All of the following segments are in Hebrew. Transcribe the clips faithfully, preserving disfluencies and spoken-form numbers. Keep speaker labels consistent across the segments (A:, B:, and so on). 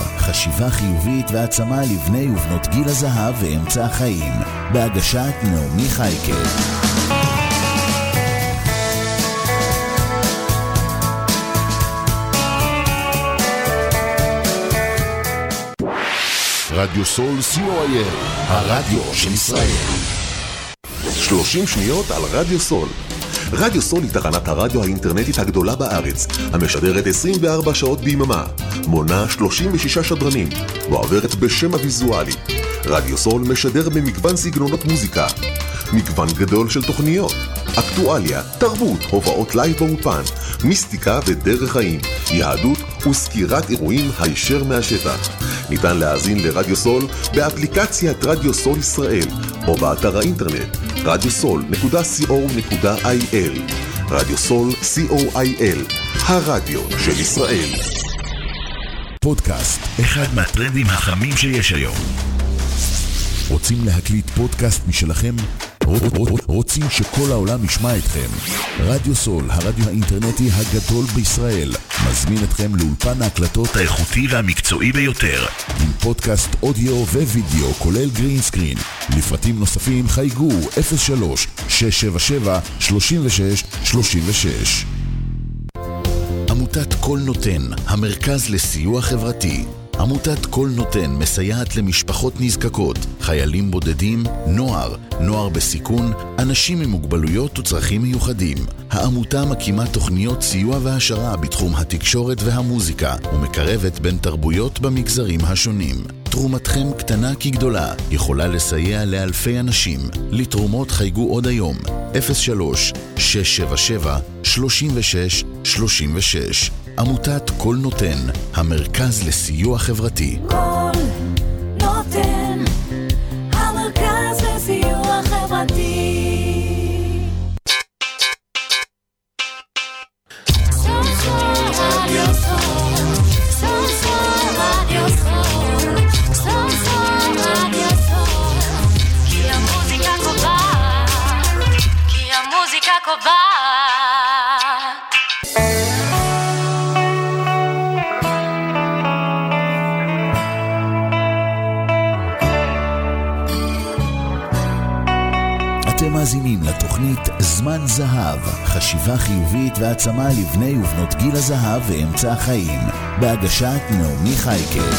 A: חשיבה חיובית והעצמה לבני ובנות גיל הזהב ואמצע החיים, בהגשת נעמי חייקה.
B: רדיו סול סי או איי אל, הרדיו של ישראל. שלושים שניות על רדיו סול. רדיו סול היא תחנת הרדיו האינטרנטית הגדולה בארץ, המשדרת עשרים וארבע שעות ביממה, מונה שלושים ושישה שדרנים, ועוברת בשם הוויזואלי. רדיו סול משדר במגוון סגנונות מוזיקה, מגוון גדול של תוכניות, אקטואליה, תרבות, הובאות לייב באופן, מיסטיקה ודרך חיים, יהדות וסקירת אירועים הישר מהשטח. ניתן להאזין לרדיו סול באפליקציית רדיו סול ישראל, או באתר האינטרנט רדיו סול נקודה סי או נקודה איי אל. רדיו סול סי או איי אל, הרדיו של ישראל.
A: פודקאסט, אחד מהטרנדים החמים שיש היום. רוצים להקליט פודקאסט משלכם? רוצים שכל העולם ישמע אתכם? רדיו סול, הרדיו האינטרנטי הגדול בישראל, מזמין אתכם לאולפן ההקלטות האיכותי והמקצועי ביותר, עם פודקאסט אודיו ווידאו כולל גרין סקרין. לפרטים נוספים חייגו אפס שלוש שש שבע שבע שלוש שש שלוש שש. עמותת כל נותן, המרכז לסיוע חברתי. עמותת כל נותן מסייעת למשפחות נזקקות, חיילים בודדים, נוער, נוער בסיכון, אנשים עם מוגבלויות וצרכים מיוחדים. העמותה מקימה תוכניות סיוע והשרה בתחום התקשורת והמוזיקה, ומקרבת בין תרבויות במגזרים השונים. תרומתכם קטנה כגדולה, יכולה לסייע לאלפי אנשים. לתרומות חייגו עוד היום, אפס שלוש שש שבע שבע שלוש שש שלוש שש. עמותת כל נותן, המרכז לסיוע חברתי.
C: כל נותן, המרכז לסיוע חברתי. כי המוזיקה קובעת, כי המוזיקה קובעת.
A: אתם מאזינים לתוכנית זמן זהב, חשיבה חיובית והעצמה לבני ובנות גיל הזהב ואמצע החיים, בהגשת נעמי חייקה.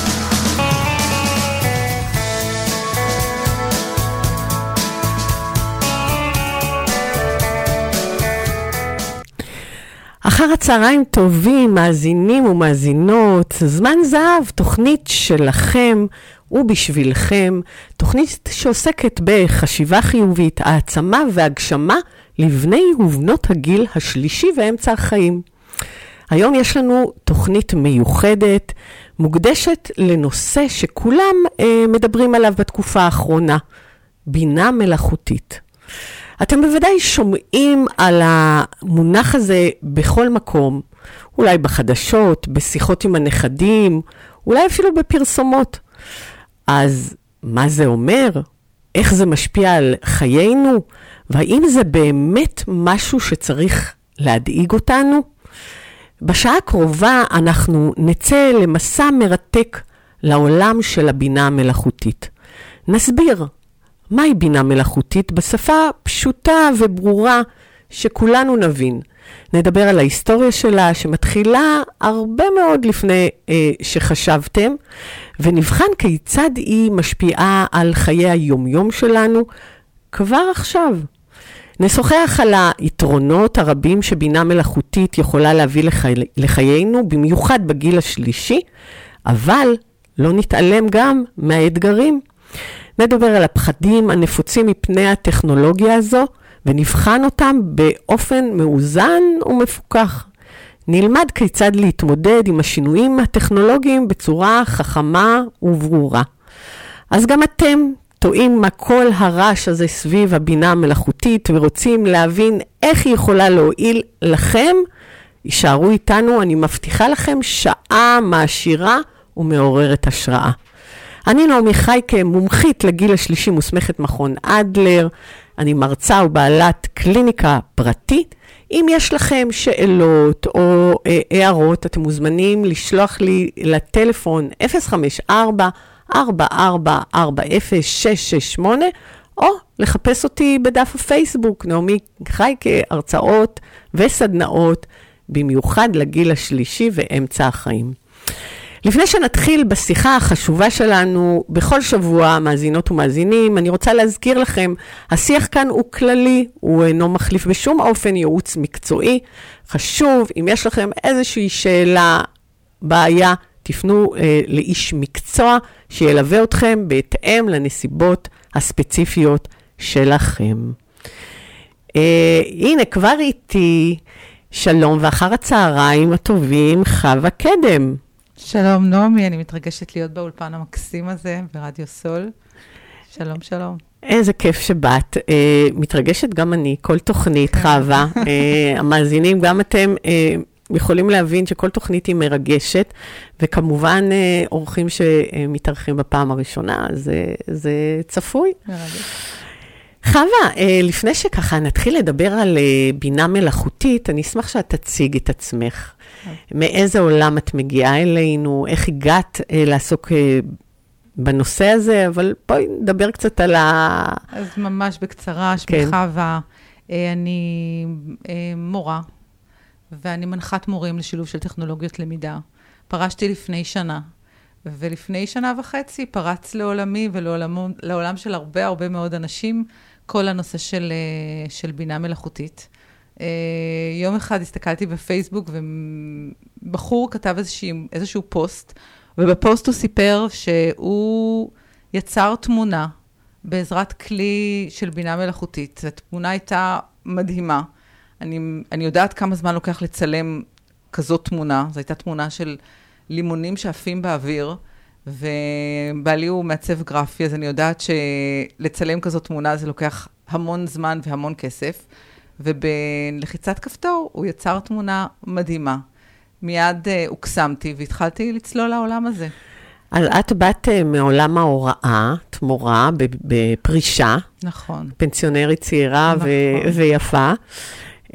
D: אחר הצהריים טובים, מאזינים ומאזינות, זמן זהב, תוכנית שלכם ובשבילכם, תוכנית שעוסקת בחשיבה חיובית, העצמה והגשמה לבני ובנות הגיל השלישי ואמצע החיים. היום יש לנו תוכנית מיוחדת, מוקדשת לנושא שכולם אה, מדברים עליו בתקופה האחרונה, בינה מלאכותית. אתם בוודאי שומעים על המונח הזה בכל מקום, אולי בחדשות, בשיחות עם הנכדים, אולי אפילו בפרסומות. אז מה זה אומר? איך זה משפיע על חיינו? והאם זה באמת משהו שצריך להדאיג אותנו? בשעה הקרובה אנחנו נצא למסע מרתק לעולם של הבינה המלאכותית. נסביר מהי בינה מלאכותית בשפה פשוטה וברורה שכולנו נבין. נדבר על ההיסטוריה שלה שמתחילה הרבה מאוד לפני אה, שחשבתם, ונבחן כיצד היא משפיעה על חיי היומיום שלנו כבר עכשיו. נשוחח על היתרונות הרבים שבינה מלאכותית יכולה להביא לחי... לחיינו, במיוחד בגיל השלישי, אבל לא נתעלם גם מהאתגרים. נדבר על הפחדים הנפוצים מפני הטכנולוגיה הזו, ונבחן אותם באופן מאוזן ומפוקח. נלמד כיצד להתמודד עם השינויים הטכנולוגיים בצורה חכמה וברורה. אז גם אתם טועים מה כל הרעש הזה סביב הבינה המלאכותית, ורוצים להבין איך היא יכולה להועיל לכם, יישארו איתנו, אני מבטיחה לכם שעה מעשירה ומעוררת השראה. אני נעמי חייקה, מומחית לגיל השלישי, מוסמכת מכון אדלר, אני מרצה ובעלת קליניקה פרטית, אם יש לכם שאלות או אה, הערות, אתם מוזמנים לשלוח לי לטלפון אפס חמש ארבע ארבע ארבע ארבע אפס שש שש שמונה, או לחפש אותי בדף הפייסבוק, נעמי חייקה, הרצאות וסדנאות, במיוחד לגיל השלישי ואמצע החיים. לפני שנתחיל בשיחה החשובה שלנו, בכל שבוע, מאזינות ומאזינים, אני רוצה להזכיר לכם, השיח כאן הוא כללי, הוא אינו מחליף בשום אופן ייעוץ מקצועי. חשוב, אם יש לכם איזושהי שאלה, בעיה, תפנו אה, לאיש מקצוע שילווה אתכם בהתאם לנסיבות הספציפיות שלכם. אה, הנה, כבר איתי, שלום ואחר הצהריים הטובים, חווה קדם.
E: שלום נעמי, אני מתרגשת להיות באולפן המקסים הזה, ברדיו סול. שלום, שלום.
D: איזה כיף שבאת. אה, מתרגשת גם אני, כל תוכנית, חווה. אה, המאזינים, גם אתם אה, יכולים להבין שכל תוכנית היא מרגשת, וכמובן אה, אורחים שמתארחים בפעם הראשונה, זה, זה צפוי.
E: מרגש.
D: חווה, אה, לפני שככה נתחיל לדבר על אה, בינה מלאכותית, אני אשמח שאת תציג את עצמך. מאיזה עולם את מגיעה אלינו, איך הגעת אה, לעסוק אה, בנושא הזה, אבל בואי נדבר קצת על ה...
E: אז ממש בקצרה, שמי
D: כן.
E: חווה, אה, אני אה, מורה, ואני מנחת מורים לשילוב של טכנולוגיות למידה. פרשתי לפני שנה, ולפני שנה וחצי פרץ לעולמי ולעולם לעולם של הרבה הרבה מאוד אנשים, כל הנושא של, אה, של בינה מלאכותית. Uh, יום אחד הסתכלתי בפייסבוק, ובחור כתב איזשהו, איזשהו פוסט, ובפוסט הוא סיפר שהוא יצר תמונה בעזרת כלי של בינה מלאכותית. התמונה הייתה מדהימה. אני, אני יודעת כמה זמן לוקח לצלם כזאת תמונה. זו הייתה תמונה של לימונים שעפים באוויר, ובעלי הוא מעצב גרפי, אז אני יודעת שלצלם כזאת תמונה זה לוקח המון זמן והמון כסף. ובלחיצת כפתור הוא יצר תמונה מדהימה. מיד uh, הוקסמתי והתחלתי לצלול לעולם הזה.
D: אז את באת uh, מעולם ההוראה, את מורה בפרישה.
E: נכון.
D: פנסיונרית צעירה
E: נכון.
D: ו- ויפה. Uh,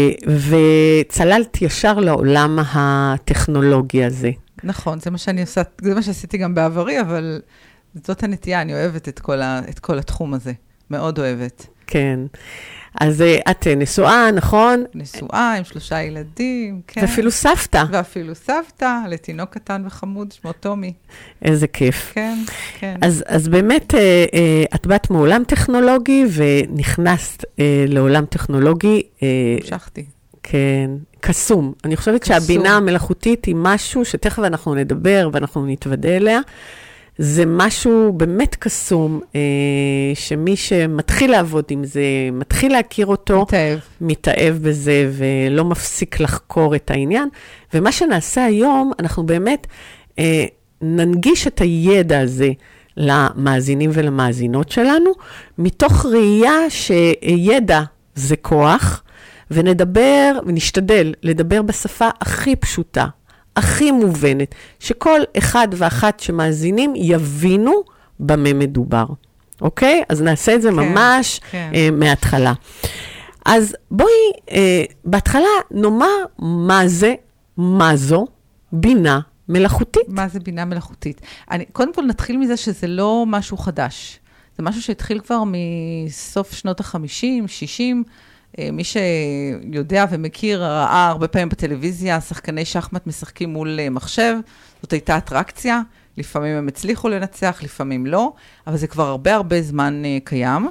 D: וצללת ישר לעולם הטכנולוגי הזה.
E: נכון, זה מה שאני עושה, זה מה שעשיתי גם בעברי, אבל זאת הנטייה, אני אוהבת את כל, ה, את כל התחום הזה. מאוד אוהבת.
D: כן. אז את נשואה, נכון?
E: נשואה עם שלושה ילדים, כן.
D: ואפילו סבתא.
E: ואפילו סבתא, לתינוק קטן וחמוד, שמו תומי.
D: איזה כיף.
E: כן, כן.
D: אז, אז באמת, את באת מעולם טכנולוגי, ונכנסת לעולם טכנולוגי.
E: המשכתי.
D: כן, קסום. אני חושבת קסום. שהבינה המלאכותית היא משהו שתכף אנחנו נדבר, ואנחנו נתוודא אליה. זה משהו באמת קסום, אה, שמי שמתחיל לעבוד עם זה, מתחיל להכיר אותו,
E: מתאהב.
D: מתאהב בזה ולא מפסיק לחקור את העניין. ומה שנעשה היום, אנחנו באמת אה, ננגיש את הידע הזה למאזינים ולמאזינות שלנו, מתוך ראייה שידע זה כוח, ונדבר ונשתדל לדבר בשפה הכי פשוטה, הכי מובנת, שכל אחד ואחת שמאזינים יבינו במה מדובר. אוקיי? אז נעשה את זה כן, ממש כן. אה, מההתחלה. אז בואי, אה, בהתחלה נאמר מה זה, מה זו בינה מלאכותית.
E: מה זה בינה מלאכותית? אני, קודם כל נתחיל מזה שזה לא משהו חדש. זה משהו שהתחיל כבר מסוף שנות ה-חמישים, שישים, מי שיודע ומכיר, ראה הרבה פעמים בטלוויזיה, שחקני שחמט משחקים מול מחשב, זאת הייתה אטרקציה, לפעמים הם הצליחו לנצח, לפעמים לא, אבל זה כבר הרבה הרבה זמן קיים.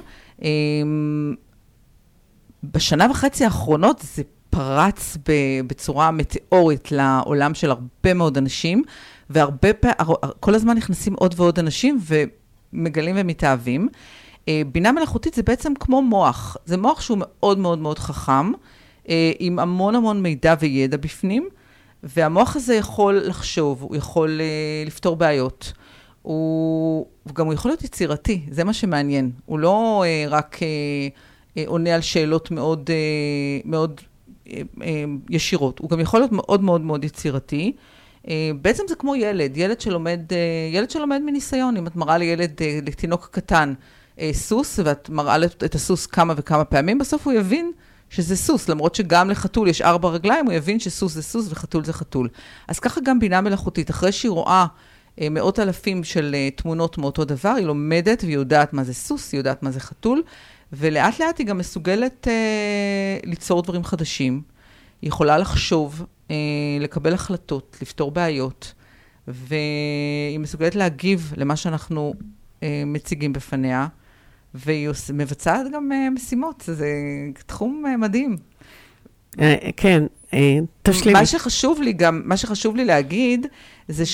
E: בשנה וחצי האחרונות זה פרץ בצורה מטאורית לעולם של הרבה מאוד אנשים, והרבה פעמים, כל הזמן נכנסים עוד ועוד אנשים ומגלים ומתאהבים. בינה מלאכותית זה בעצם כמו מוח. זה מוח שהוא מאוד מאוד מאוד חכם, עם המון המון מידע וידע בפנים, והמוח הזה יכול לחשוב, הוא יכול לפתור בעיות. הוא גם הוא יכול להיות יצירתי, זה מה שמעניין. הוא לא רק עונה על שאלות מאוד, מאוד ישירות, הוא גם יכול להיות מאוד מאוד מאוד יצירתי. בעצם זה כמו ילד, ילד שלומד, ילד שלומד מניסיון. אם את מראה לילד, לתינוק קטן, סוס, ואת מראה את הסוס כמה וכמה פעמים, בסוף הוא יבין שזה סוס, למרות שגם לחתול יש ארבע רגליים, הוא יבין שסוס זה סוס וחתול זה חתול. אז ככה גם בינה מלאכותית, אחרי שהיא רואה אה, מאות אלפים של אה, תמונות מאותו דבר, היא לומדת והיא יודעת מה זה סוס, היא יודעת מה זה חתול, ולאט לאט היא גם מסוגלת אה, ליצור דברים חדשים. היא יכולה לחשוב, אה, לקבל החלטות, לפתור בעיות, והיא מסוגלת להגיב למה שאנחנו אה, מציגים בפניה, והיא מבצעת גם אה, משימות, זה תחום אה, מדהים.
D: אה, כן, אה, תשלימי.
E: מה שחשוב לי גם, מה שחשוב לי להגיד, זה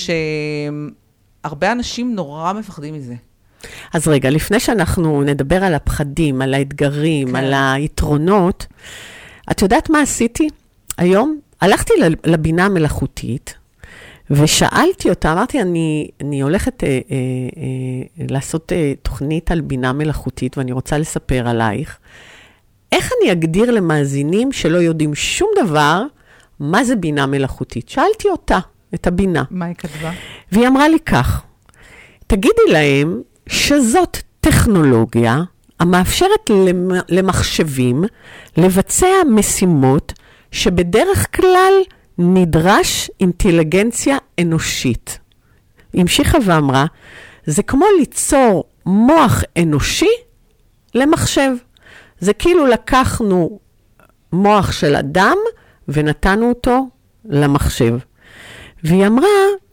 E: שהרבה אנשים נורא מפחדים מזה.
D: אז רגע, לפני שאנחנו נדבר על הפחדים, על האתגרים, כן. על היתרונות, את יודעת מה עשיתי? היום הלכתי לבינה המלאכותית, ושאלתי אותה, אמרתי, אני, אני הולכת אה, אה, אה, לעשות אה, תוכנית על בינה מלאכותית, ואני רוצה לספר עלייך. איך אני אגדיר למאזינים שלא יודעים שום דבר, מה זה בינה מלאכותית? שאלתי אותה, את הבינה.
E: מה היא כתבה?
D: והיא אמרה לי כך, תגידי להם שזאת טכנולוגיה המאפשרת למחשבים לבצע משימות שבדרך כלל נדרש אינטליגנציה אנושית. המשיכה ואמרה, זה כמו ליצור מוח אנושי למחשב. זה כאילו לקחנו מוח של אדם ונתנו אותו למחשב. והיא אמרה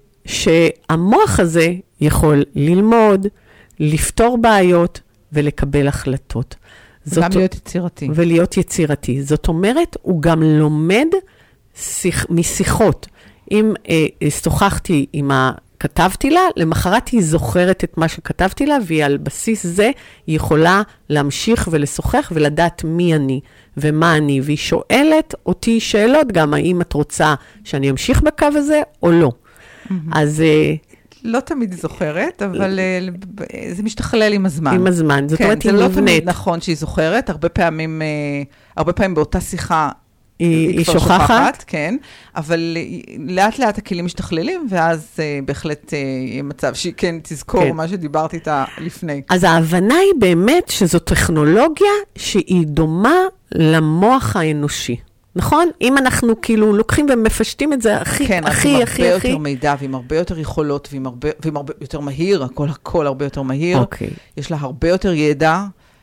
D: שהמוח הזה יכול ללמוד, לפתור בעיות ולקבל החלטות.
E: וגם להיות יצירתי.
D: ולהיות יצירתי. זאת אומרת, הוא גם לומד שיח, משיחות. אם אה, שוחחתי עם ה... כתבתי לה, למחרת היא זוכרת את מה שכתבתי לה, והיא על בסיס זה היא יכולה להמשיך ולשוחח ולדעת מי אני ומה אני, והיא שואלת אותי שאלות גם, האם את רוצה שאני אמשיך בקו הזה או לא. Mm-hmm. אז...
E: לא תמיד זוכרת, אבל זה משתכלל עם הזמן.
D: עם הזמן, זאת אומרת, היא נבנית.
E: זה לא תמיד נכון שהיא זוכרת, הרבה פעמים, הרבה פעמים באותה שיחה,
D: היא, היא שוכחת, שוכחת,
E: כן, אבל לאט לאט הכלים משתכללים, ואז uh, בהחלט יהיה uh, מצב שהיא כן תזכור כן. מה שדיברתי איתה לפני.
D: אז ההבנה היא באמת שזו טכנולוגיה שהיא דומה למוח האנושי. נכון? אם אנחנו כאילו לוקחים ומפשטים את זה הכי,
E: כן,
D: הכי,
E: עם
D: הכי,
E: הרבה
D: הכי...
E: יותר מידע, ועם הרבה יותר יכולות, ועם הרבה, ועם הרבה יותר מהיר, הכל, הכל הרבה יותר מהיר.
D: אוקיי.
E: יש לה הרבה יותר ידע.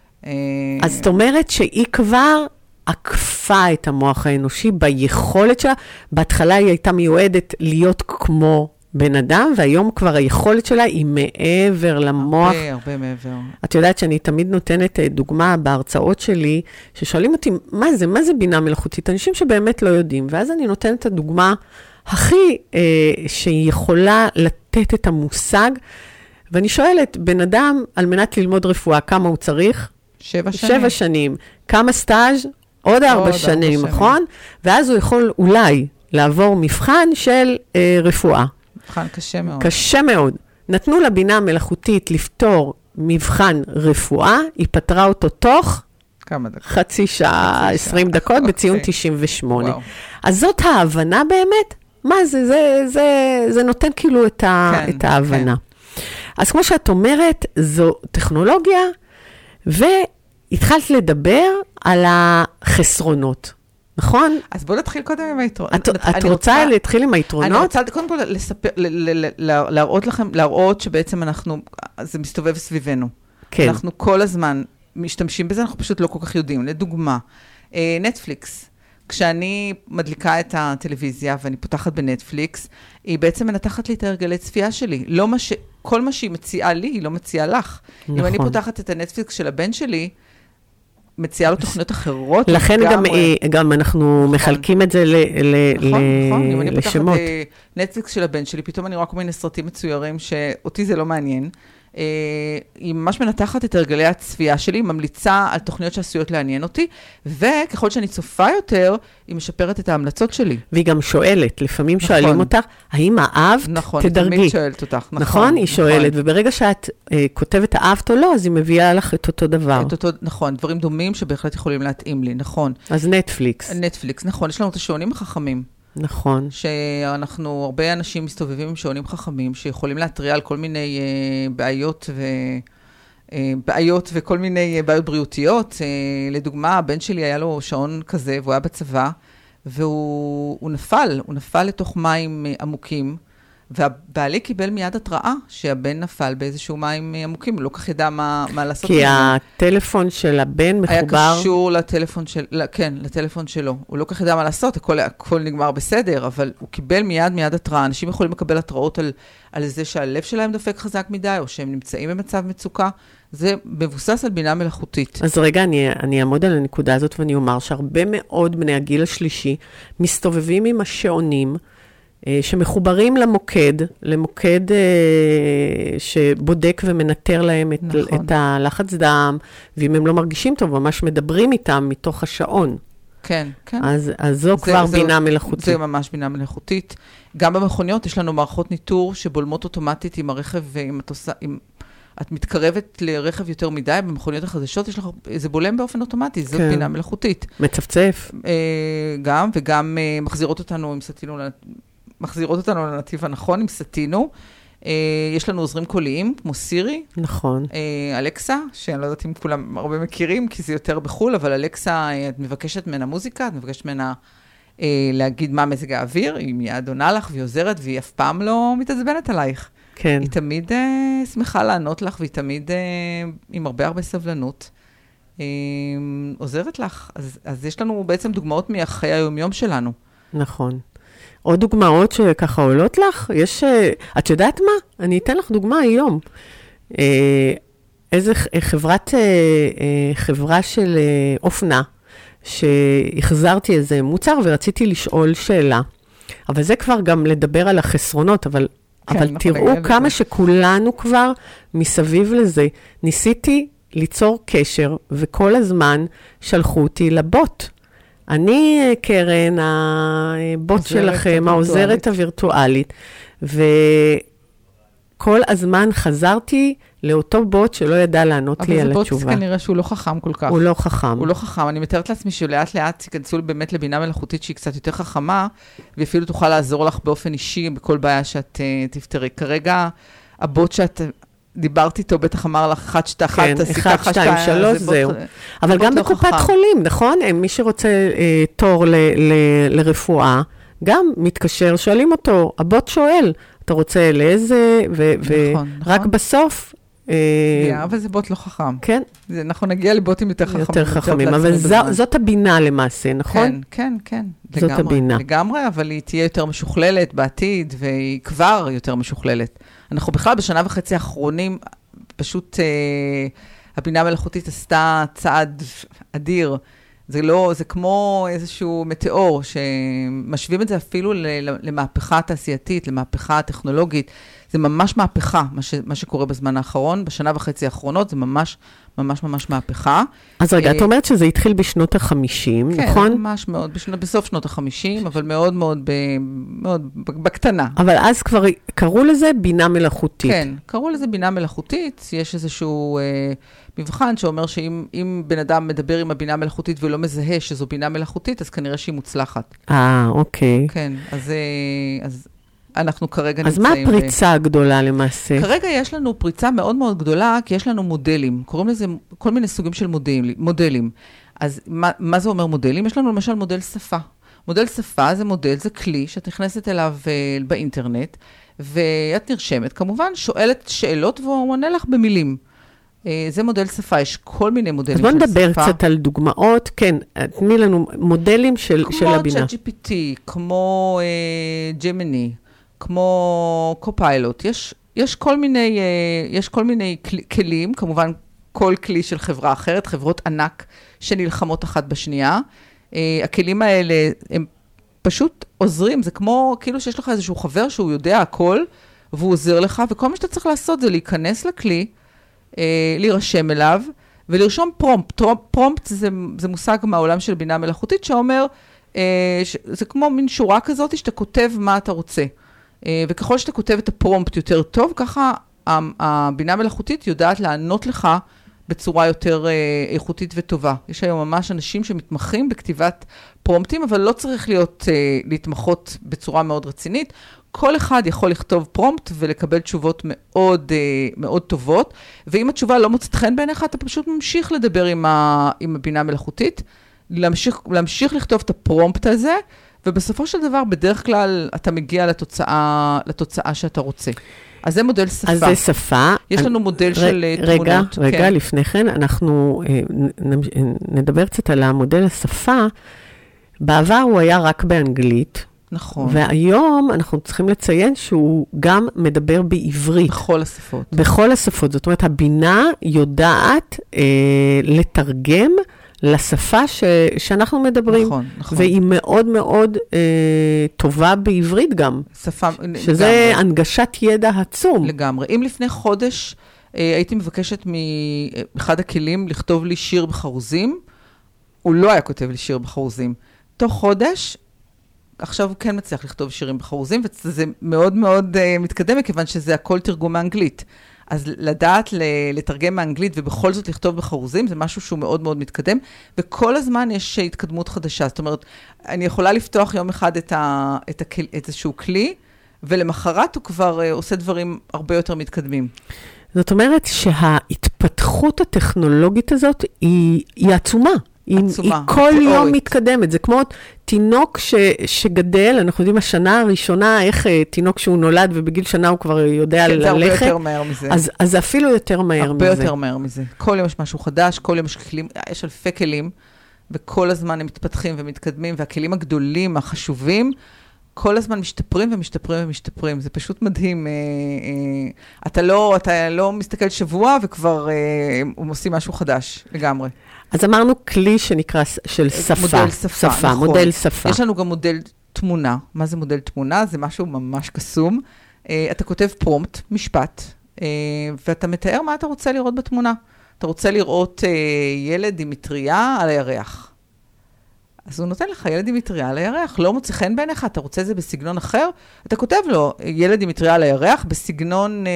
D: אז זאת אומרת שהיא כבר עקפה את המוח האנושי ביכולת שלה. בהתחלה היא הייתה מיועדת להיות כמו בן אדם, והיום כבר היכולת שלה היא מעבר למוח.
E: הרבה, הרבה מעבר.
D: את יודעת שאני תמיד נותנת דוגמה בהרצאות שלי, ששואלים אותי, מה זה? מה זה בינה מלאכותית? אנשים שבאמת לא יודעים. ואז אני נותנת את הדוגמה הכי אה, שהיא יכולה לתת את המושג, ואני שואלת, בן אדם על מנת ללמוד רפואה, כמה הוא צריך?
E: שבע שנים.
D: שבע שנים. כמה סטאז'? עוד ארבע שנים, נכון? ואז הוא יכול אולי לעבור מבחן של אה, רפואה.
E: מבחן קשה מאוד.
D: קשה מאוד. נתנו לבינה המלאכותית לפתור מבחן רפואה, היא פתרה אותו תוך
E: כמה דקות?
D: חצי שעה, עשרים דקות,
E: אוקיי.
D: בציון תשעים ושמונה.
E: וואו.
D: אז זאת ההבנה באמת? מה זה? זה, זה, זה נותן כאילו את, ה,
E: כן,
D: את ההבנה.
E: כן.
D: אז כמו שאת אומרת, זו טכנולוגיה, והתחלת לדבר על החסרונות. נכון?
E: אז בואו נתחיל קודם עם היתרונות.
D: את, את רוצה, רוצה להתחיל עם היתרונות?
E: אני רוצה קודם כל לספר, ל, ל, ל, להראות לכם, להראות שבעצם אנחנו, זה מסתובב סביבנו.
D: כן.
E: אנחנו כל הזמן משתמשים בזה, אנחנו פשוט לא כל כך יודעים. לדוגמה, נטפליקס. כשאני מדליקה את הטלוויזיה ואני פותחת בנטפליקס, היא בעצם מנתחת לי את הרגלי צפייה שלי. לא מה ש... כל מה שהיא מציעה לי, היא לא מציעה לך. נכון. אם אני פותחת את הנטפליקס של הבן שלי, מציעה לו תוכניות אחרות.
D: לכן גם, גם אנחנו נכון. מחלקים את זה ל, ל,
E: נכון,
D: ל,
E: נכון. אם אני
D: לשמות.
E: פותחת נטפליקס של הבן שלי, פתאום אני רואה כל מיני סרטים מצוירים שאותי זה לא מעניין. היא ממש מנתחת את הרגלי הצפייה שלי, ממליצה על תוכניות שעשויות לעניין אותי, וככל שאני צופה יותר, היא משפרת את ההמלצות שלי.
D: והיא גם שואלת, לפעמים
E: נכון.
D: שואלים אותך, האם אהבת?
E: נכון,
D: תדרגי.
E: תמיד שואלת אותך. נכון,
D: נכון? היא שואלת, נכון. וברגע שאת אה, כותבת אהבת או לא, אז היא מביאה לך את אותו דבר.
E: את אותו, נכון, דברים דומים שבהחלט יכולים להתאים לי, נכון.
D: אז נטפליקס.
E: נטפליקס, נכון, יש לנו את השעונים החכמים.
D: נכון.
E: שאנחנו, הרבה אנשים מסתובבים עם שעונים חכמים, שיכולים להתריע על כל מיני uh, בעיות ו, uh, בעיות וכל מיני בעיות בריאותיות. לדוגמה, הבן שלי היה לו שעון כזה, והוא היה בצבא, והוא נפל, הוא נפל לתוך מים עמוקים, והבעלי קיבל מיד התראה שהבן נפל באיזשהו מים עמוקים, הוא לא כך ידע מה, מה לעשות.
D: כי הטלפון של הבן מחובר...
E: היה קשור לטלפון של... כן, לטלפון שלו. הוא לא כך ידע מה לעשות, הכל, הכל נגמר בסדר, אבל הוא קיבל מיד מיד התראה. אנשים יכולים לקבל התראות על, על זה שהלב שלהם דופק חזק מדי, או שהם נמצאים במצב מצוקה. זה מבוסס על בינה מלאכותית.
D: אז רגע, אני, אני אעמוד על הנקודה הזאת, ואני אומר שהרבה מאוד בני הגיל השלישי מסתובבים עם השעונים, שמחוברים למוקד, למוקד שבודק ומנטר להם את, נכון. את הלחץ דם, ואם הם לא מרגישים טוב, ממש מדברים איתם מתוך השעון.
E: כן, כן.
D: אז, אז זו זה, כבר זה, בינה מלאכותית.
E: זה ממש בינה מלאכותית. גם במכוניות יש לנו מערכות ניטור שבולמות אוטומטית עם הרכב, ואם את עושה... עם... את מתקרבת לרכב יותר מדי, במכוניות החדשות יש לך, זה בולם באופן אוטומטי, זאת כן. בינה מלאכותית.
D: מצפצף.
E: גם, וגם מחזירות אותנו עם סטינו, מחזירות אותנו לנתיב הנכון, עם סטינו. יש לנו עוזרים קוליים, כמו סירי.
D: נכון.
E: אלקסה, שאני לא יודעת אם כולם הרבה מכירים, כי זה יותר בחול, אבל אלקסה, את מבקשת ממנה מוזיקה, את מבקשת ממנה להגיד מה מזג האוויר, היא מיד עונה לך והיא עוזרת, והיא אף פעם לא מתעצבנת עלייך.
D: כן.
E: היא תמיד uh, שמחה לענות לך, והיא תמיד uh, עם הרבה הרבה סבלנות uh, עוזרת לך. אז, אז יש לנו בעצם דוגמאות מהחיי היומיום שלנו.
D: נכון. עוד דוגמאות שככה עולות לך? יש, uh, את יודעת מה? אני אתן לך דוגמה היום. Uh, איזה חברת, uh, uh, חברה של uh, אופנה, שהחזרתי איזה מוצר ורציתי לשאול שאלה. אבל זה כבר גם לדבר על החסרונות, אבל... כן, אבל תראו כמה לזה. שכולנו כבר מסביב לזה. ניסיתי ליצור קשר, וכל הזמן שלחו אותי לבוט. אני, קרן, הבוט שלכם, העוזרת הווירטואלית, וכל הזמן חזרתי לאותו בוט שלא ידע לענות לי על התשובה.
E: אבל זה בוט כנראה שהוא לא חכם כל כך.
D: הוא לא חכם.
E: הוא לא חכם. אני מתארת לעצמי שלאט לאט תיכנסו באמת לבינה מלאכותית שהיא קצת יותר חכמה, ואפילו תוכל לעזור לך באופן אישי בכל בעיה שאת uh, תפתרי. כרגע, הבוט שאת דיברת איתו בטח אמר לך אחת, שתיים, אחת,
D: כן, אחד, שתיים, שלוש, זהו. אבל גם בקופת חולים, נכון? מי שרוצה uh, תור ל- ל- לרפואה, גם מתקשר, שואלים אותו, הבוט שואל, אתה רוצה לאיזה, ורק בסוף,
E: אבל זה בוט לא חכם.
D: כן.
E: אנחנו נגיע לבוטים יותר חכמים.
D: יותר חכמים, אבל זאת הבינה למעשה, נכון?
E: כן, כן, כן.
D: זאת הבינה.
E: לגמרי, אבל היא תהיה יותר משוכללת בעתיד, והיא כבר יותר משוכללת. אנחנו בכלל בשנה וחצי האחרונים, פשוט הבינה מלאכותית עשתה צעד אדיר. זה לא, זה כמו איזשהו מטאור, שמשווים את זה אפילו למהפכה התעשייתית, למהפכה הטכנולוגית. זה ממש מהפכה, מה, ש, מה שקורה בזמן האחרון, בשנה וחצי האחרונות, זה ממש, ממש, ממש מהפכה.
D: אז רגע, את אומרת שזה התחיל בשנות ה-חמישים, נכון?
E: כן, ממש מאוד, בשנות, בסוף שנות ה-חמישים, אבל מאוד מאוד, ב, מאוד בקטנה.
D: אבל אז כבר קראו לזה בינה מלאכותית.
E: כן, קראו לזה בינה מלאכותית, יש איזשהו אה, מבחן שאומר שאם אם בן אדם מדבר עם הבינה מלאכותית ולא מזהה שזו בינה מלאכותית, אז כנראה שהיא מוצלחת.
D: אה, אוקיי.
E: כן, אז... אז אנחנו כרגע
D: אז
E: נמצאים...
D: אז מה הפריצה ב... הגדולה למעשה?
E: כרגע יש לנו פריצה מאוד מאוד גדולה, כי יש לנו מודלים. קוראים לזה כל מיני סוגים של מודלים. מודלים. אז מה, מה זה אומר מודלים? יש לנו למשל מודל שפה. מודל שפה זה מודל, זה כלי שאת נכנסת אליו uh, באינטרנט, ואת נרשמת, כמובן, שואלת שאלות והוא עונה לך במילים. Uh, זה מודל שפה, יש כל מיני מודלים של שפה.
D: אז בוא נדבר קצת על דוגמאות, כן, תני לנו מודלים של, של הבינה.
E: כמו צ'אט ג'י פי טי, כמו ג'מיני, uh, כמו קופיילוט, יש, יש כל מיני, יש כל מיני כלים, כמובן כל כלי של חברה אחרת, חברות ענק שנלחמות אחת בשנייה. הכלים האלה הם פשוט עוזרים, זה כמו כאילו שיש לך איזשהו חבר שהוא יודע הכל, והוא עוזר לך, וכל מה שאתה צריך לעשות זה להיכנס לכלי, להירשם אליו, ולרשום פרומפט. פרומפט זה, זה מושג מהעולם של בינה מלאכותית, שאומר, זה כמו מין שורה כזאת שאתה כותב מה אתה רוצה. וככל שאתה כותב את הפרומפט יותר טוב, ככה הבינה מלאכותית יודעת לענות לך בצורה יותר איכותית וטובה. יש היום ממש אנשים שמתמחים בכתיבת פרומפטים, אבל לא צריך להיות, להתמחות בצורה מאוד רצינית. כל אחד יכול לכתוב פרומפט ולקבל תשובות מאוד, מאוד טובות, ואם התשובה לא מוצאת חן בעיניך, אתה פשוט ממשיך לדבר עם, ה, עם הבינה המלאכותית, להמשיך, להמשיך לכתוב את הפרומפט הזה, ובסופו של דבר, בדרך כלל, אתה מגיע לתוצאה, לתוצאה שאתה רוצה. אז זה מודל שפה.
D: אז זה שפה.
E: יש לנו מודל
D: ר,
E: של
D: רגע,
E: תמונות.
D: רגע,
E: כן.
D: לפני כן, אנחנו נדבר קצת על המודל השפה. בעבר הוא היה רק באנגלית.
E: נכון.
D: והיום אנחנו צריכים לציין שהוא גם מדבר בעברית.
E: בכל השפות.
D: בכל השפות. זאת אומרת, הבינה יודעת אה, לתרגם לשפה ש, שאנחנו מדברים.
E: נכון, נכון.
D: והיא מאוד מאוד אה, טובה בעברית גם.
E: שפה,
D: שזה
E: לגמרי.
D: הנגשת ידע עצום.
E: לגמרי. אם לפני חודש אה, הייתי מבקשת מאחד הכלים לכתוב לי שיר בחרוזים, הוא לא היה כותב לי שיר בחרוזים. תוך חודש, עכשיו הוא כן מצליח לכתוב שירים בחרוזים, וזה מאוד מאוד uh, מתקדם, מכיוון שזה הכל תרגום מאנגלית. אז לדעת לתרגם מאנגלית ובכל זאת לכתוב בחרוזים, זה משהו שהוא מאוד מאוד מתקדם, וכל הזמן יש התקדמות חדשה. זאת אומרת, אני יכולה לפתוח יום אחד את, ה, את, ה, את איזשהו כלי, ולמחרת הוא כבר uh, עושה דברים הרבה יותר מתקדמים. זאת
D: אומרת שההתפתחות הטכנולוגית הזאת היא, היא עצומה. היא, היא כל יום מתקדמת. זה כמו תינוק ש, שגדל, אנחנו יודעים, השנה הראשונה, איך תינוק שהוא נולד, ובגיל שנה הוא כבר יודע
E: כן,
D: ללכת.
E: זה הרבה יותר מהר מזה.
D: אז, אז אפילו יותר מהר
E: הרבה
D: מזה.
E: הרבה יותר מהר מזה. כל יום יש משהו חדש, כל יום יש כלים, יש אלפי כלים, וכל הזמן הם מתפתחים ומתקדמים, והכלים הגדולים, החשובים, כל הזמן משתפרים ומשתפרים ומשתפרים. זה פשוט מדהים. אתה לא, אתה לא מסתכל שבוע, וכבר הם עושים משהו חדש לגמרי. אז
D: אמרנו כלי שנקרא של שפה.
E: מודל שפה,
D: שפה,
E: נכון.
D: מודל שפה.
E: יש לנו גם מודל תמונה. מה זה מודל תמונה? זה משהו ממש קסום. אתה כותב פרומפט, משפט, ואתה מתאר מה אתה רוצה לראות בתמונה. אתה רוצה לראות ילד עם מטריה על הירח. אז הוא נותן לך ילד עם מטריה על הירח, לא מוצא חן בעיניך, אתה רוצה זה בסגנון אחר, אתה כותב לו ילד עם מטריה על הירח בסגנון,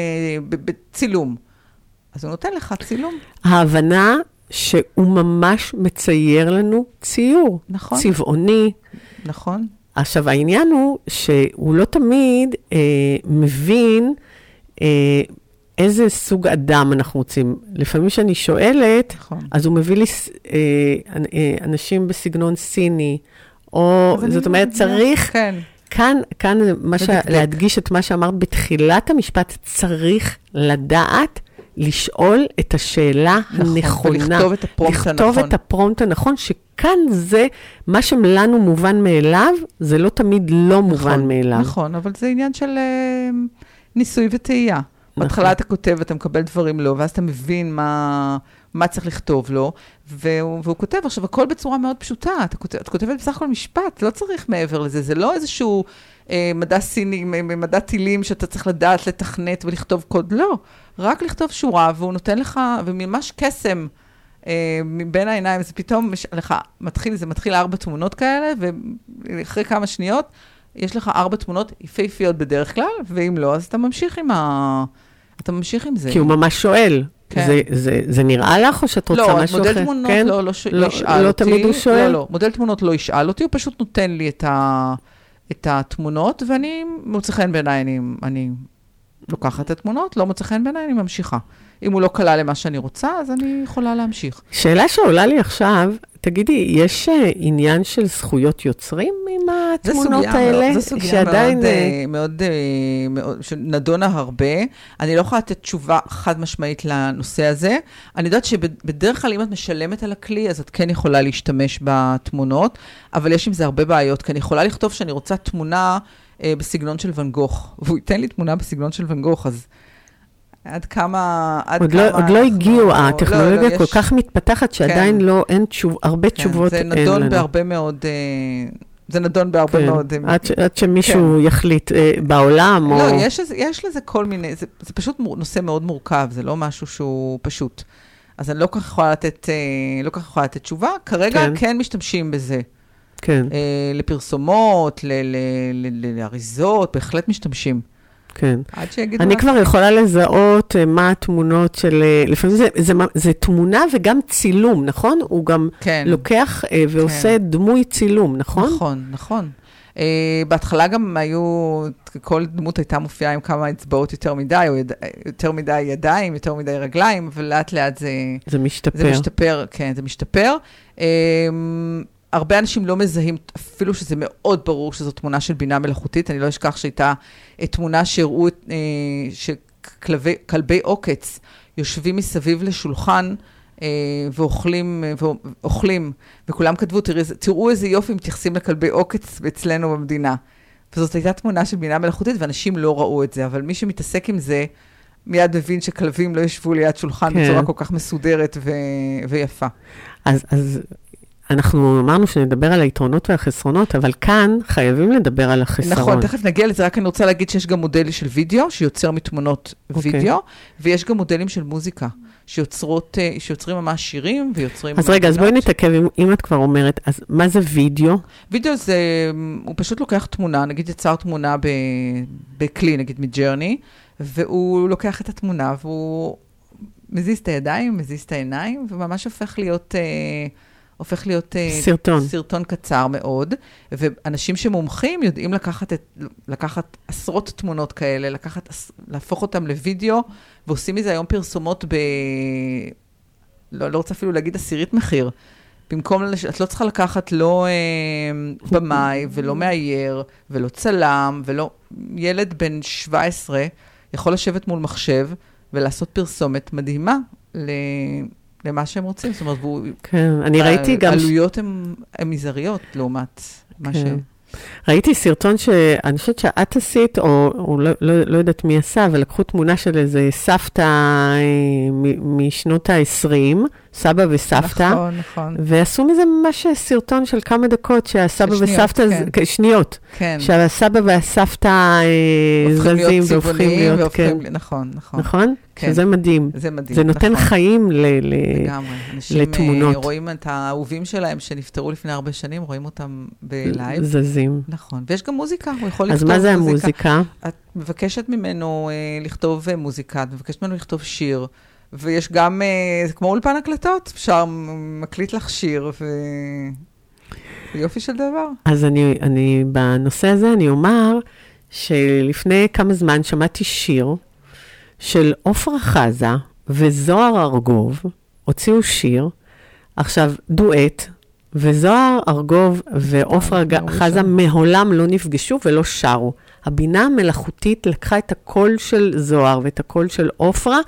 E: בצילום. אז הוא נותן לך צילום.
D: ההבנה שהוא ממש מצייר לנו ציור.
E: נכון.
D: צבעוני.
E: נכון.
D: עכשיו, העניין הוא שהוא לא תמיד אה, מבין אה, איזה סוג אדם אנחנו רוצים. לפעמים שאני שואלת, נכון. אז הוא מביא לי אה, אה, אנשים בסגנון סיני, או זאת אומרת, צריך...
E: כן.
D: כאן, כאן מה ש... להדגיש את מה שאמרת בתחילת המשפט, צריך לדעת לשאול את השאלה
E: נכון,
D: הנכונה.
E: ולכתוב את הפרומפט הנכון.
D: לכתוב את הפרומפט הנכון, שכאן זה, מה שלנו מובן מאליו, זה לא תמיד לא
E: נכון,
D: מובן מאליו.
E: נכון, אבל זה עניין של uh, ניסוי וטעייה. נכון. בהתחלה אתה כותב, אתה מקבל דברים לו, ואז אתה מבין מה, מה צריך לכתוב לו, והוא, והוא כותב. עכשיו, הכל בצורה מאוד פשוטה. אתה כותב, את כותבת בסך הכל משפט, לא צריך מעבר לזה. זה לא איזשהו אה, מדע סיני, מדע טילים שאתה צריך לדעת לתכנת ולכתוב קוד. לא, רק לכתוב שורה, והוא נותן לך, וממש קסם אה, מבין העיניים, זה פתאום לך, מתחיל, זה מתחיל ארבע תמונות כאלה, ואחרי כמה שניות, יש לך ארבע תמונות יפהפיות בדרך כלל, ואם לא, אז אתה ממשיך עם ה... אתה ממשיך עם זה.
D: כי הוא ממש שואל. כן. זה, זה, זה נראה לך או שאת רוצה
E: לא,
D: משהו
E: מודל
D: אחר?
E: תמונות
D: כן?
E: לא, לא, ש...
D: לא,
E: לא ישאל
D: לא
E: אותי.
D: תמיד הוא שואל?
E: לא, לא. מודל תמונות לא ישאל אותי, הוא פשוט נותן לי את, ה... את התמונות, ואני מוצא חן בעיניי, אני, אני לוקחת את התמונות, לא מוצא חן בעיניי, אני ממשיכה. אם הוא לא קלה למה שאני רוצה, אז אני יכולה להמשיך.
D: שאלה שעולה לי עכשיו, תגידי, יש עניין של זכויות יוצרים עם התמונות האלה?
E: זו סוגיה שעדיין... מאוד, מאוד, מאוד, שנדונה הרבה. אני לא יכולה לתת תשובה חד משמעית לנושא הזה. אני יודעת שבדרך כלל אם את משלמת על הכלי, אז את כן יכולה להשתמש בתמונות, אבל יש עם זה הרבה בעיות, כי אני יכולה לכתוב שאני רוצה תמונה בסגנון של ון גוך, והוא ייתן לי תמונה בסגנון של ון גוך, אז... עד כמה... עד
D: עוד,
E: כמה
D: לא, עוד לא הגיעו, הטכנולוגיה
E: לא, לא,
D: כל
E: יש...
D: כך מתפתחת, שעדיין כן. לא, אין תשוב, הרבה
E: כן,
D: תשובות
E: זה
D: אין
E: נדון
D: לנו.
E: בהרבה מאוד, זה נדון בהרבה
D: כן.
E: מאוד...
D: עד, ש, עד שמישהו כן. יחליט בעולם,
E: לא,
D: או...
E: יש, יש לזה כל מיני, זה, זה פשוט נושא מאוד מורכב, זה לא משהו שהוא פשוט. אז אני לא כך יכולה לתת, לא כך יכולה לתת תשובה, כרגע כן, כן משתמשים בזה.
D: כן.
E: לפרסומות, ל, ל, ל, לאריזות, בהחלט משתמשים.
D: כן. אני כבר יכולה לזהות מה התמונות של... לפעמים זה, זה, זה תמונה וגם צילום, נכון? הוא גם כן. לוקח ועושה כן. דמוי צילום, נכון?
E: נכון, נכון. בהתחלה גם היו, כל דמות הייתה מופיעה עם כמה אצבעות יותר מדי, או יד, יותר מדי ידיים, יותר מדי רגליים, אבל לאט לאט זה...
D: זה משתפר.
E: זה משתפר, כן, זה משתפר. הרבה אנשים לא מזהים, אפילו שזה מאוד ברור שזו תמונה של בינה מלאכותית, אני לא אשכח שהייתה תמונה שהראו, שכלבי עוקץ יושבים מסביב לשולחן, ואוכלים, ואוכלים, וכולם כתבו, תראו איזה יופי מתייחסים לכלבי עוקץ אצלנו במדינה. וזאת הייתה תמונה של בינה מלאכותית, ואנשים לא ראו את זה, אבל מי שמתעסק עם זה, מיד מבין שכלבים לא ישבו ליד שולחן כן. בצורה כל כך מסודרת ו... ויפה.
D: אז, אז אנחנו אמרנו שנדבר על היתרונות והחסרונות, אבל כאן חייבים לדבר על החסרון.
E: נכון, תכף נגיע לזה, רק אני רוצה להגיד שיש גם מודלים של וידאו, שיוצר מתמונות okay. וידאו, ויש גם מודלים של מוזיקה. שיוצרות, שיוצרים ממש שירים ויוצרים...
D: אז רגע, אז בואי נתעכב, אם, אם את כבר אומרת, אז מה זה וידאו?
E: וידאו זה, הוא פשוט לוקח תמונה, נגיד יצר תמונה ב, בכלי, נגיד מג'רני, והוא לוקח את התמונה, והוא מזיז את הידיים, מזיז את העיניים, וממש הופך להיות... הופך להיות
D: סרטון.
E: סרטון קצר מאוד, ואנשים שמומחים יודעים לקחת, את, לקחת עשרות תמונות כאלה, לקחת, להפוך אותם לוידאו, ועושים מזה היום פרסומות ב... לא, לא רוצה אפילו להגיד עשירית מחיר. במקום, את לא צריכה לקחת לא אה, במאי, ולא מאייר, ולא צלם, ולא... ילד בן שבע עשרה יכול לשבת מול מחשב, ולעשות פרסומת מדהימה ל... למה שהם רוצים, זאת אומרת, והוא...
D: כן, אני ראיתי גם...
E: העלויות הן מזעריות לעומת מה ש...
D: ראיתי סרטון שאני חושבת שאת עשית, או, או לא, לא, לא יודעת מי עשה, אבל לקחו תמונה של איזה סבתא משנות ה-עשרים, סבא וסבתא.
E: נכון, נכון.
D: ועשו מזה ממש סרטון של כמה דקות, שהסבא
E: שניות,
D: וסבתא,
E: כן.
D: שניות.
E: כן.
D: שהסבא והסבתא זזים והופכים להיות,
E: והופכים,
D: כן.
E: נכון, נכון.
D: נכון?
E: כן.
D: שזה מדהים.
E: זה מדהים,
D: זה נותן
E: נכון.
D: חיים ל, ל,
E: לגמרי. אנשים
D: לתמונות.
E: רואים את האהובים שלהם שנפטרו לפני הרבה שנים, רואים אותם בלייב.
D: זזים.
E: נכון. ויש גם מוזיקה, הוא יכול
D: אז
E: לכתוב מוזיקה.
D: אז מה זה המוזיקה?
E: את מבקשת ממנו אה, לכתוב מוזיקה, את מבקשת ממנו לכתוב שיר, ויש גם, אה, כמו אולפן הקלטות, אפשר מקליט לך שיר, ו... ויופי של דבר.
D: אז אני, אני, בנושא הזה אני אומר, שלפני כמה זמן שמעתי שיר, של עופרה חזה וזוהר ארגוב, הוציאו שיר, עכשיו דואט, וזוהר ארגוב ועופרה חזה מעולם לא נפגשו ולא שרו. הבינה המלאכותית לקחה את הקול של זוהר ואת הקול של עופרה,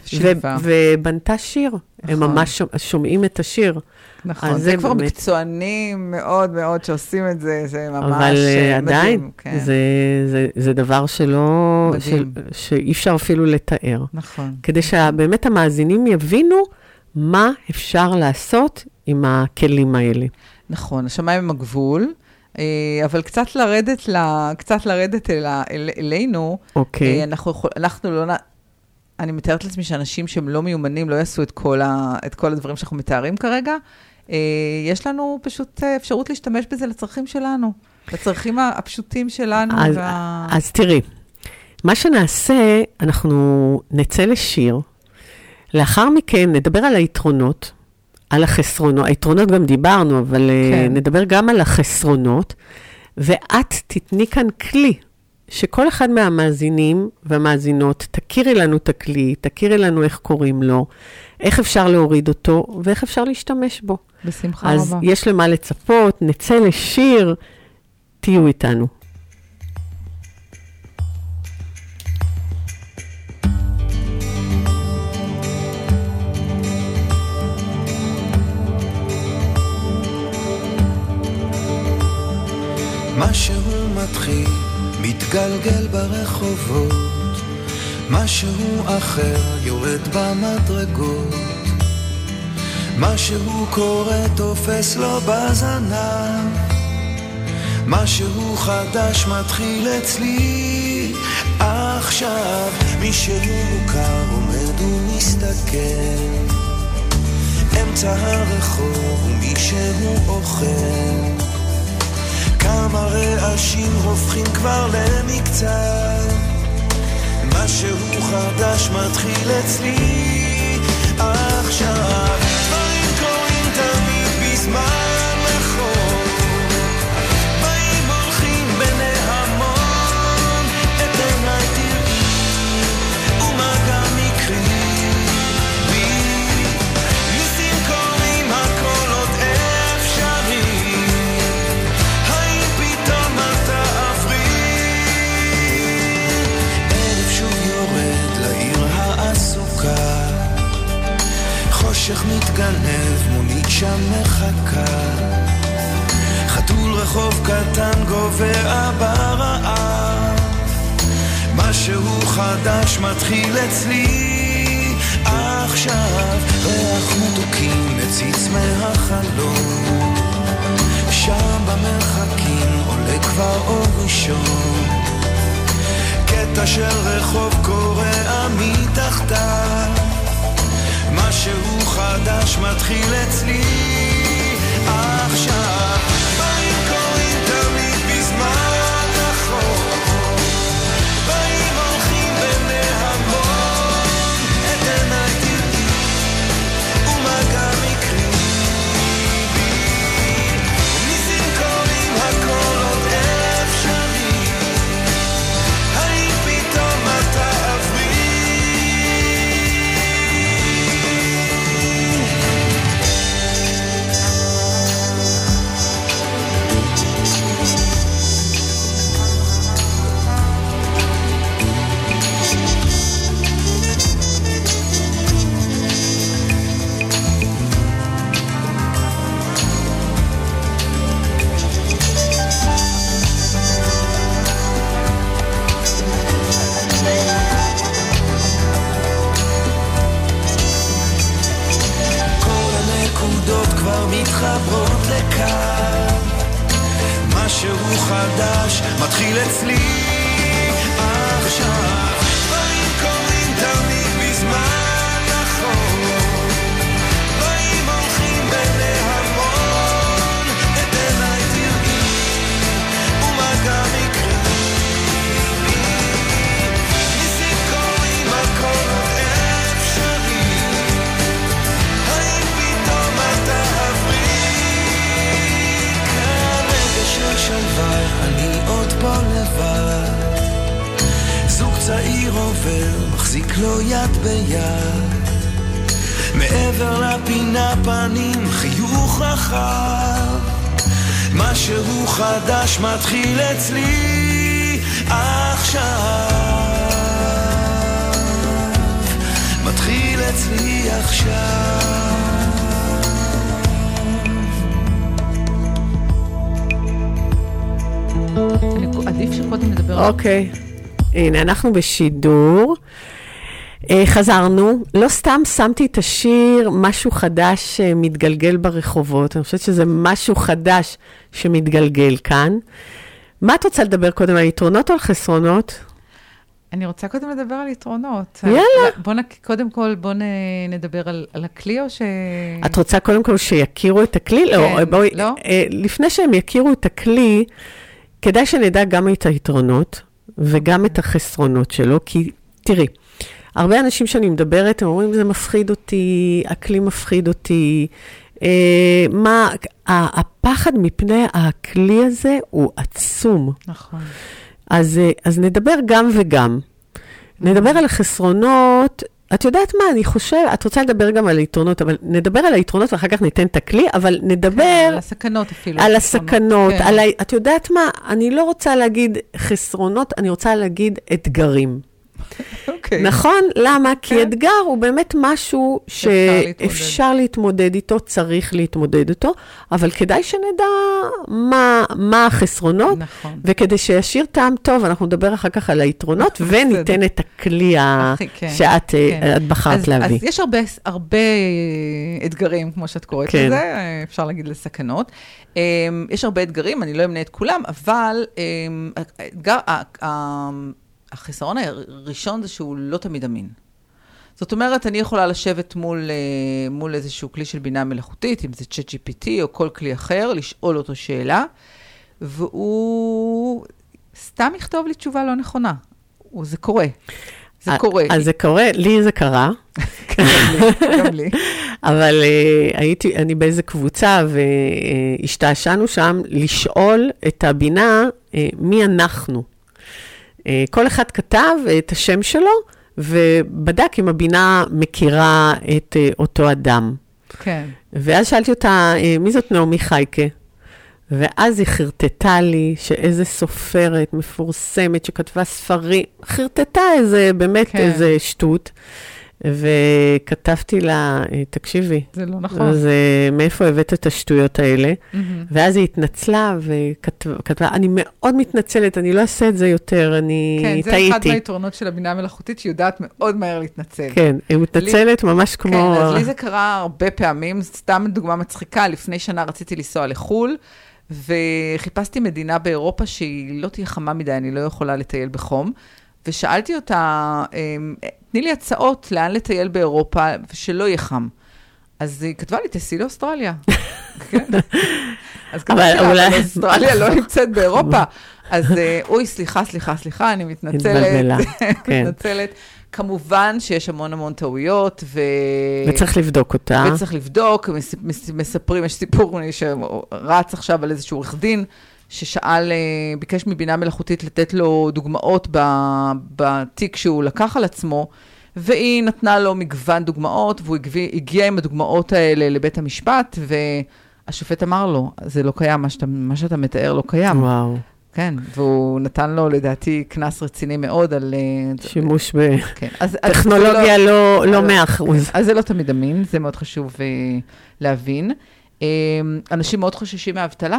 D: ובנתה שיר. הם ממש שומעים את השיר.
E: נכון, זה כבר מקצוענים מאוד מאוד שעושים את זה, זה ממש מדהים.
D: אבל עדיין, זה דבר שלא, שאי אפשר אפילו לתאר.
E: נכון.
D: כדי שבאמת המאזינים יבינו מה אפשר לעשות עם הכלים האלה.
E: נכון, השמיים הם הגבול, אבל קצת לרדת, קצת לרדת אלינו, אנחנו לא... אני מתארת לעצמי שאנשים שהם לא מיומנים לא יעשו את כל, ה, את כל הדברים שאנחנו מתארים כרגע. אה, יש לנו פשוט אפשרות להשתמש בזה לצרכים שלנו, לצרכים הפשוטים שלנו.
D: אז,
E: וה...
D: אז תראי, מה שנעשה, אנחנו נצא לשיר, לאחר מכן נדבר על היתרונות, על החסרונות, היתרונות גם דיברנו, אבל כן. נדבר גם על החסרונות, ואת תתני כאן כלי, שכל אחד מהמאזינים והמאזינות, תכירי לנו את הכלי, תכירי לנו איך קוראים לו, איך אפשר להוריד אותו, ואיך אפשר להשתמש בו.
E: בשמחה
D: אז
E: רבה.
D: אז יש למה לצפות, נצא לשיר, תהיו איתנו.
F: משהו מתחיל מתגלגל ברחובות, משהו אחר יורד במדרגות, משהו קורה תופס לו בזנב, משהו חדש מתחיל אצלי עכשיו. מישהו מוכר עומד ומסתכל אמצע הרחוב, ומישהו אוכל כמה רעשים הופכים כבר למקצת, משהו חדש מתחיל אצלי עכשיו. דברים קורים תמיד בזמן נכון, באים הולכים גנב, מונית שם מחכה, חתול רחוב קטן גובע ברעב, משהו חדש מתחיל אצלי עכשיו, ריח מתוקים מציץ מהחלום, שם במרחקים עולה כבר אור ראשון, קטע של רחוב קורע מתחתיו, משהו חדש מתחיל אצלי עכשיו, באים קוראים תמיד בזמן נכון, באים הולכים בנהמון, את עיניי תראי ומגע מקרי בי, ניסים קוראים הכל עוד אפשרי, האם פתאום אתה עברי, מתחברות לכאן, משהו חדש מתחיל אצלי עכשיו, דברים קורים תמיד בזמן נכון, דברים הולכים בנהמון, את עיניי תראי ומגע מקרי לי, ניסים קורים הכל עוד אפשרי, האם פתאום אתה שלווה, אני עוד פה לבד, זוג צעיר עובר, מחזיק לו יד ביד, מעבר לפינה פנים חיוך רחב, משהו חדש מתחיל אצלי עכשיו, מתחיל אצלי עכשיו,
E: עדיף שקודם נדבר.
D: אוקיי, הנה, אנחנו בשידור. חזרנו, לא סתם שמתי את השיר, משהו חדש מתגלגל ברחובות. אני חושבת שזה משהו חדש שמתגלגל כאן. מה את רוצה לדבר קודם, על יתרונות או על חסרונות?
E: אני רוצה קודם לדבר על יתרונות.
D: יאללה.
E: בוא נ... קודם כל, בוא נ... נדבר על, על הכלי או ש...
D: את רוצה קודם כל שיכירו את הכלי?
E: כן,
D: לא, בואי,
E: לא?
D: לפני שהם יכירו את הכלי, כדאי שנדע גם את היתרונות וגם את החסרונות שלו, כי תראי, הרבה אנשים שאני מדברת, הם אומרים, זה מפחיד אותי, הכלי מפחיד אותי, אה, מה, הפחד מפני הכלי הזה הוא עצום.
E: נכון.
D: אז, אז נדבר גם וגם. נדבר על החסרונות, את יודעת מה, אני חושב, את רוצה לדבר גם על היתרונות, אבל נדבר על היתרונות ואחר כך ניתן את הכלי, אבל נדבר...
E: כן, על הסכנות אפילו.
D: על הסכנות,
E: כן.
D: על ה... את יודעת מה, אני לא רוצה להגיד חסרונות, אני רוצה להגיד אתגרים.
E: אוקיי.
D: נכון? למה?
E: כן.
D: כי אתגר הוא באמת משהו שאפשר להתמודד איתו, צריך להתמודד איתו, אבל כדאי שנדע מה, מה החסרונות,
E: נכון.
D: וכדי שישיר טעם טוב, אנחנו נדבר אחר כך על היתרונות, וניתן את הכלי
E: כן.
D: שאת
E: כן.
D: את בחרת
E: אז,
D: להביא.
E: אז יש הרבה, הרבה אתגרים, כמו שאת קוראת
D: כן.
E: לזה, אפשר להגיד לסכנות. יש הרבה אתגרים, אני לא אמנה את כולם, אבל האתגר... החסרון הראשון זה שהוא לא תמיד אמין. זאת אומרת, אני יכולה לשבת מול, מול איזשהו כלי של בינה מלאכותית, אם זה צ'אט ג'י פי טי או כל כלי אחר, לשאול אותו שאלה, והוא סתם יכתוב לי תשובה לא נכונה. זה קורה. זה קורה.
D: אז זה קורה, לי זה קרה.
E: גם לי, גם לי.
D: אבל הייתי, אני באיזה קבוצה והשתעשענו שם לשאול את הבינה מי אנחנו. כל אחד כתב את השם שלו, ובדק אם הבינה מכירה את אותו אדם.
E: כן.
D: ואז שאלתי אותה, מי זאת נעמי חייקה? ואז היא חרטטה לי שאיזה סופרת מפורסמת שכתבה ספרים, חרטטה איזה, באמת כן. איזה שטות. וכתבתי לה, תקשיבי.
E: זה לא נכון.
D: אז מאיפה הבאת את השטויות האלה? ואז היא התנצלה וכתבה, אני מאוד מתנצלת, אני לא אעשה את זה יותר, אני טעיתי.
E: כן, זה אחד מהיתרונות של הבינה המלאכותית, שהיא יודעת מאוד מהר להתנצל.
D: כן, היא מתנצלת ממש כמו...
E: כן, אז לי זה קרה הרבה פעמים, סתם דוגמה מצחיקה, לפני שנה רציתי לנסוע לחול, וחיפשתי מדינה באירופה שהיא לא תהיה חמה מדי, אני לא יכולה לטייל בחום, ושאלתי אותה, תני לי הצעות לאן לטייל באירופה, ושלא יהיה חם. אז היא כתבה לי, תסעי לאוסטרליה. אז כתבתי לה, אבל אוסטרליה לא נמצאת באירופה. אז אוי, סליחה, סליחה, סליחה, אני מתנצלת. מתנצלת. כמובן שיש המון המון טעויות, ו...
D: וצריך לבדוק אותה.
E: וצריך לבדוק, מספרים, יש סיפור שרץ עכשיו על איזשהו עורך דין, ששאל, ביקש מבינה מלאכותית לתת לו דוגמאות בתיק שהוא לקח על עצמו, והיא נתנה לו מגוון דוגמאות, והוא הגיע עם הדוגמאות האלה לבית המשפט, והשופט אמר לו, זה לא קיים, מה שאתה, מה שאתה מתאר לא קיים.
D: וואו.
E: כן, והוא נתן לו, לדעתי, כנס רציני מאוד על...
D: שימוש בטכנולוגיה לא מאה אחוז.
E: אז זה לא תמיד אמין, זה מאוד חשוב להבין. אנשים מאוד חוששים מהאבטלה.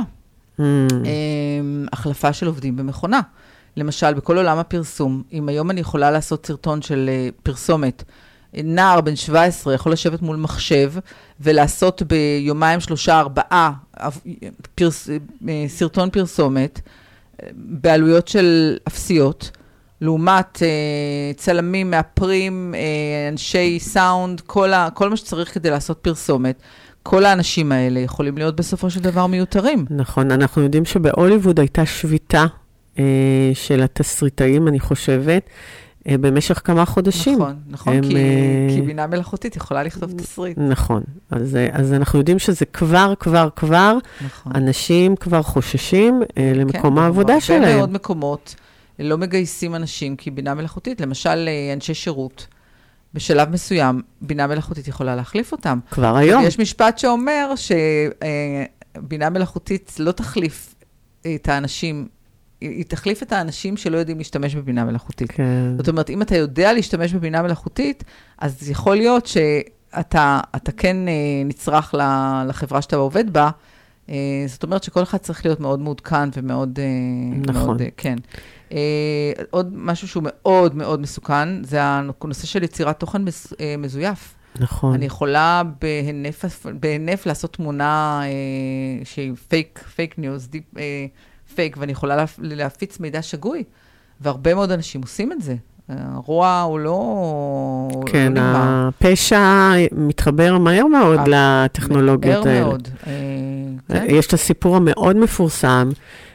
E: החלפה של עובדים במכונה. למשל, בכל עולם הפרסום, אם היום אני יכולה לעשות סרטון של פרסומת, נער בן שבע עשרה יכול לשבת מול מחשב, ולעשות ביומיים שלושה ארבעה פרס, סרטון פרסומת, בעלויות של אפסיות, לעומת צלמים, מאפרים, אנשי סאונד, כל, ה, כל מה שצריך כדי לעשות פרסומת, כל האנשים האלה יכולים להיות בסופו של דבר מיותרים.
D: נכון, אנחנו יודעים שבהוליווד הייתה שביתה אה, של התסריטאים, אני חושבת, אה, במשך כמה חודשים.
E: נכון, נכון,
D: הם,
E: כי,
D: אה,
E: כי בינה מלאכותית יכולה לכתוב תסריט.
D: נכון, אז, אז אנחנו יודעים שזה כבר, כבר, כבר, נכון. אנשים כבר חוששים אה, למקום כן, העבודה שלהם.
E: הרבה מאוד מקומות לא מגייסים אנשים, כי בינה מלאכותית, למשל אנשי שירות, בשלב מסוים, בינה מלאכותית יכולה להחליף אותם.
D: כבר היום.
E: יש משפט שאומר שבינה מלאכותית לא תחליף את האנשים, היא תחליף את האנשים שלא יודעים להשתמש בבינה מלאכותית.
D: כן.
E: זאת אומרת, אם אתה יודע להשתמש בבינה מלאכותית, אז יכול להיות שאתה אתה כן נצרך לחברה שאתה עובד בה, זאת אומרת שכל אחד צריך להיות מאוד מעודכן ומאוד...
D: נכון.
E: מאוד, כן. Uh, עוד משהו שהוא מאוד מאוד מסוכן, זה הנושא של יצירת תוכן מז, uh, מזויף.
D: נכון.
E: אני יכולה בהנף, בהנף לעשות תמונה uh, שהיא פייק, פייק ניוז, דיפ, uh, פייק, ואני יכולה להפ, להפיץ מידע שגוי, והרבה מאוד אנשים עושים את זה. הרוע הוא לא...
D: כן,
E: לא
D: הפשע מתחבר מהר מאוד לטכנולוגיות האלה.
E: מהר מאוד. Uh, כן?
D: יש את הסיפור המאוד מפורסם,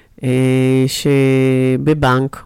D: שבבנק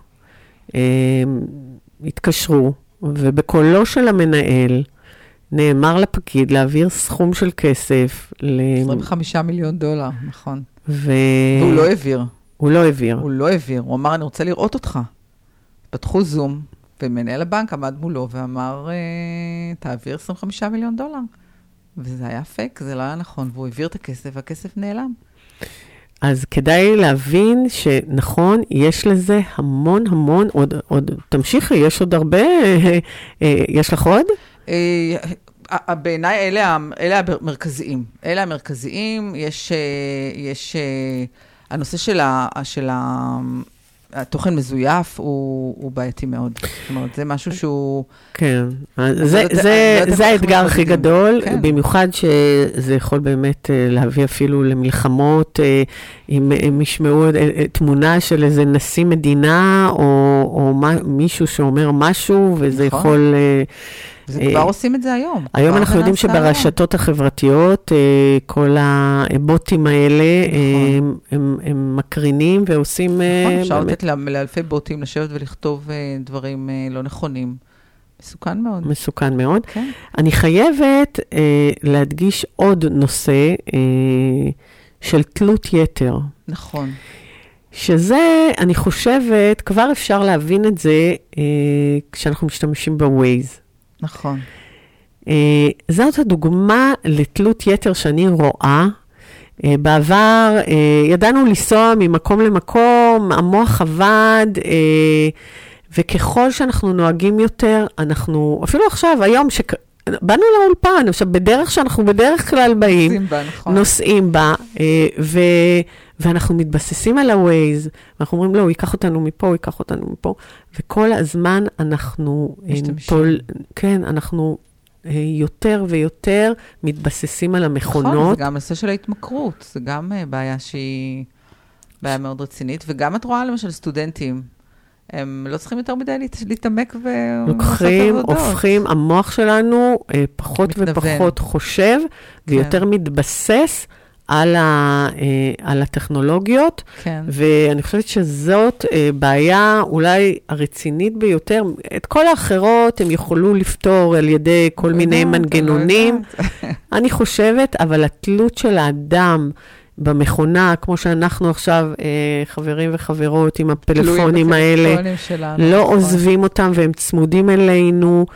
D: התקשרו, ובקולו של המנהל נאמר לפקיד להעביר סכום של כסף.
E: עשרים וחמישה מיליון דולר, נכון.
D: ו...
E: והוא לא העביר.
D: הוא לא העביר.
E: הוא לא העביר. הוא אמר, אני רוצה לראות אותך. פתחו זום, ומנהל הבנק עמד מולו ואמר, תעביר עשרים וחמישה מיליון דולר. וזה היה פייק, זה לא היה נכון. והוא העביר את הכסף, והכסף נעלם.
D: אז כדאי להבין שנכון, יש לזה המון המון, עוד, עוד תמשיכי, יש עוד הרבה, יש לך עוד?
E: בעיניי אלה, אלה המרכזיים. אלה המרכזיים, יש, יש, הנושא של ה, של ה, התוכן מזויף הוא, הוא בעייתי מאוד. זאת אומרת, זה משהו שהוא...
D: כן, זה, זה, זה האתגר הכי גדול, במיוחד שזה יכול באמת להביא אפילו למלחמות, אם הם ישמעו תמונה של איזה נשיא מדינה, או, או מישהו שאומר משהו, וזה יכול...
E: זה כבר עושים את זה היום.
D: היום אנחנו יודעים שברשתות החברתיות, כל הבוטים האלה, הם מקרינים ועושים...
E: נכון, אפשר לתת לאלפי בוטים לשבת ולכתוב דברים לא נכונים. מסוכן מאוד.
D: מסוכן מאוד. אני חייבת להדגיש עוד נושא של תלות יתר.
E: נכון.
D: שזה, אני חושבת, כבר אפשר להבין את זה כשאנחנו משתמשים בווייז.
E: נכון.
D: Uh, זאת הדוגמה לתלות יתר שאני רואה. Uh, בעבר uh, ידענו לנסוע ממקום למקום, המוח עבד, uh, וככל שאנחנו נוהגים יותר, אנחנו, אפילו עכשיו, היום, שק... באנו לאולפן, עכשיו, בדרך שאנחנו בדרך כלל באים,
E: נוסעים בה, נכון.
D: נוסעים בה, ו... ואנחנו מתבססים על ה-Waze, ואנחנו אומרים, לא, הוא ייקח אותנו מפה, הוא ייקח אותנו מפה, וכל הזמן אנחנו...
E: משתמשים.
D: פול... כן, אנחנו יותר ויותר מתבססים על המכונות.
E: נכון, זה גם נושא של ההתמכרות, זה גם בעיה שהיא בעיה מאוד רצינית, וגם את רואה למשל סטודנטים, הם לא צריכים יותר מדי להתעמק
D: לוקחים, הופכים, המוח שלנו פחות
E: מתנוון.
D: ופחות חושב, ויותר
E: כן.
D: מתבסס על, ה, על הטכנולוגיות,
E: כן.
D: ואני חושבת שזאת בעיה אולי הרצינית ביותר. את כל האחרות הם יכולו לפתור על ידי כל מיני
E: יודעת,
D: מנגנונים,
E: לא
D: אני חושבת, אבל התלות של האדם במכונה, כמו שאנחנו עכשיו, חברים וחברות עם הפלאפונים האלה, שלנו, לא נכון. עוזבים אותם והם צמודים אלינו.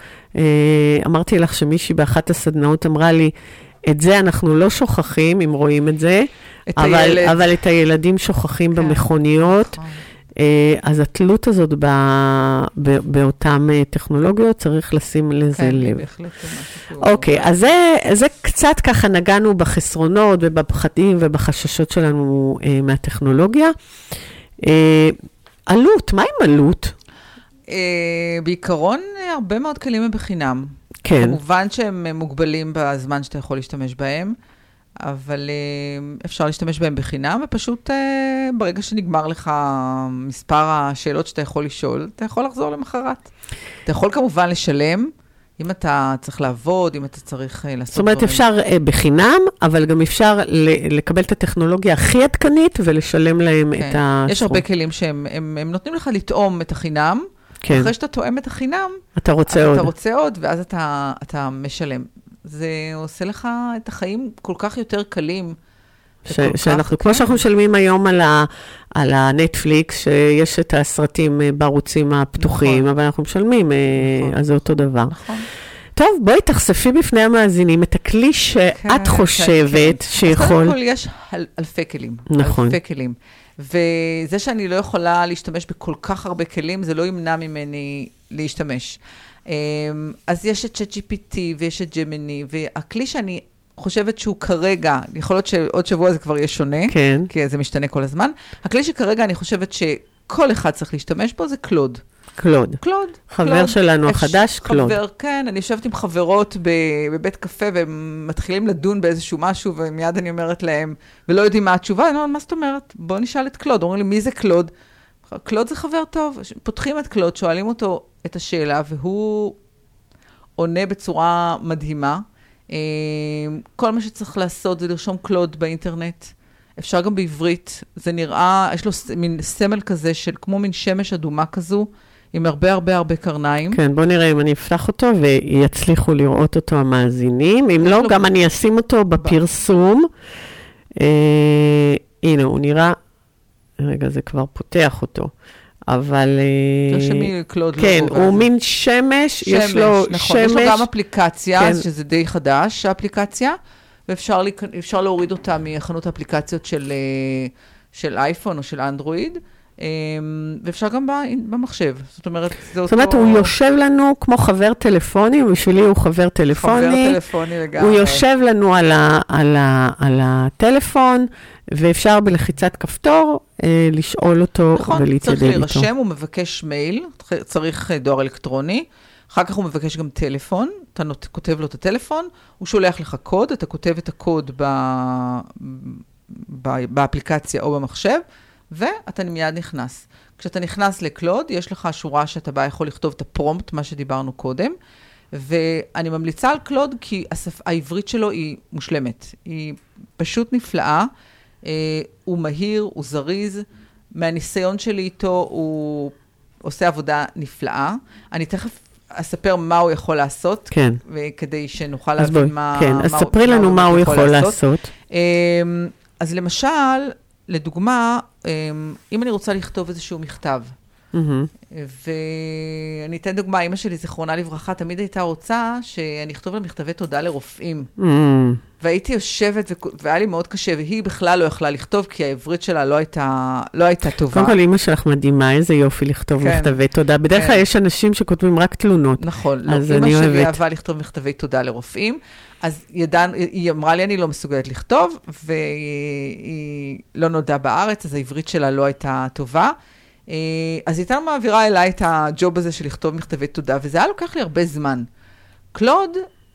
D: אמרתי לך שמישהי באחת הסדנאות אמרה לי, את זה אנחנו לא שוכחים, אם רואים את זה, את אבל, הילד. אבל את הילדים שוכחים כן. במכוניות. נכון. אז התלות הזאת ב, ב, באותן טכנולוגיות, צריך לשים לזה כן, לב. בהחלט. אוקיי, אז זה, זה קצת ככה נגענו בחסרונות ובפחדים ובחששות שלנו אה, מהטכנולוגיה. אה, עלות, מה עם עלות?
E: אה, בעיקרון, הרבה מאוד כלים הם בחינם.
D: כן.
E: כמובן שהם מוגבלים בזמן שאתה יכול להשתמש בהם, אבל אפשר להשתמש בהם בחינם, ופשוט ברגע שנגמר לך מספר השאלות שאתה יכול לשאול, אתה יכול לחזור למחרת. אתה יכול כמובן לשלם, אם אתה צריך לעבוד, אם אתה צריך לעשות...
D: זאת אומרת, אפשר בחינם, אבל גם אפשר לקבל את הטכנולוגיה הכי עדכנית, ולשלם להם את הסכום.
E: יש הרבה כלים שהם נותנים לך לטעום את החינם, כן. אחרי שאתה תואם את החינם,
D: אתה רוצה עוד.
E: אתה רוצה עוד, ואז אתה, אתה משלם. זה עושה לך את החיים כל כך יותר קלים.
D: ש, שאנחנו, כך, כמו כן. שאנחנו משלמים היום על, ה, על הנטפליקס, שיש את הסרטים בערוצים הפתוחים, נכון. אבל אנחנו משלמים, נכון. אז זה אותו דבר. נכון. טוב, בואי תחשפי בפני המאזינים את הכלי שאת כן, חושבת כן. שיכול... אז
E: קודם כל יש אל, אלפי כלים.
D: נכון.
E: אלפי כלים. וזה שאני לא יכולה להשתמש בכל כך הרבה כלים, זה לא ימנע ממני להשתמש. אז יש את צ'אט ג'י פי טי ויש את ג'מיני, והכלי שאני חושבת שהוא כרגע, יכול להיות שעוד שבוע זה כבר יהיה שונה,
D: כן.
E: כי זה משתנה כל הזמן. הכלי שכרגע אני חושבת שכל אחד צריך להשתמש בו זה קלוד.
D: קלוד.
E: קלוד.
D: חבר
E: קלוד.
D: שלנו החדש, קלוד.
E: חבר, כן, אני יושבת עם חברות בבית קפה, והם מתחילים לדון באיזשהו משהו, ומיד אני אומרת להם, ולא יודעים מה התשובה, אני אומרת, מה זאת אומרת? בואו נשאל את קלוד. אומרים לי, מי זה קלוד? קלוד זה חבר טוב. פותחים את קלוד, שואלים אותו את השאלה, והוא עונה בצורה מדהימה. כל מה שצריך לעשות זה לרשום קלוד באינטרנט. אפשר גם בעברית. זה נראה, יש לו מין סמל כזה של כמו מין שמש אדומה כזו, עם הרבה הרבה הרבה קרניים.
D: כן, בוא נראה אם אני אפתח אותו ויצליחו לראות אותו המאזינים. אם לא, גם אני אשים אותו בפרסום. הנה, הוא נראה, רגע, זה כבר פותח אותו. אבל...
E: תרשמי קלוד.
D: כן, הוא מין שמש, יש לו שמש.
E: יש לו גם אפליקציה, שזה די חדש, האפליקציה, ואפשר להוריד אותה מחנות האפליקציות של אייפון או של אנדרואיד, ואפשר גם במחשב. זאת אומרת, זה אותו...
D: זאת אומרת, הוא יושב לנו כמו חבר טלפוני, בשבילי הוא חבר טלפוני.
E: חבר טלפוני לגמרי.
D: הוא יושב לנו על, ה, על, ה, על הטלפון, ואפשר בלחיצת כפתור אה, לשאול אותו
E: נכון,
D: ולהתיידד איתו.
E: נכון, צריך להירשם, הוא מבקש מייל, צריך דואר אלקטרוני, אחר כך הוא מבקש גם טלפון, אתה נות, כותב לו את הטלפון, הוא שולח לך קוד, אתה כותב את הקוד ב, ב, באפליקציה או במחשב, ואתה מיד נכנס. כשאתה נכנס לקלוד, יש לך שורה שאתה בא יכול לכתוב את הפרומפט, מה שדיברנו קודם, ואני ממליצה על קלוד כי השפ... העברית שלו היא מושלמת. היא פשוט נפלאה, אה, הוא מהיר, הוא זריז, מהניסיון שלי איתו הוא עושה עבודה נפלאה. אני תכף אספר מה הוא יכול לעשות,
D: כן.
E: וכדי שנוכל להבין בוא, מה,
D: כן.
E: מה,
D: אז ספרי מה, לנו מה הוא יכול, יכול לעשות. לעשות.
E: אה, אז למשל, לדוגמה, אם אני רוצה לכתוב איזשהו מכתב, ואני אתן דוגמה, אמא שלי, זיכרונה לברכה, תמיד הייתה רוצה שאני אכתוב לה מכתבי תודה לרופאים. והייתי יושבת, והיה לי מאוד קשה, והיא בכלל לא יכלה לכתוב, כי העברית שלה לא הייתה, לא הייתה טובה.
D: קודם כל, אמא שלך מדהימה, איזה יופי לכתוב
E: כן.
D: מכתבי תודה. בדרך כלל
E: כן.
D: יש אנשים שכותבים רק תלונות.
E: נכון, לא,
D: אז
E: אמא
D: אני
E: שלי
D: אוהבת.
E: אהבה לכתוב מכתבי תודה לרופאים, אז ידען, היא אמרה לי, אני לא מסוגלת לכתוב, והיא לא נולדה בארץ, אז העברית שלה לא הייתה טובה. אז היא הייתה מעבירה אליי את הג'וב הזה של לכתוב מכתבי תודה, וזה היה לוקח לי הרבה זמן. קלוד,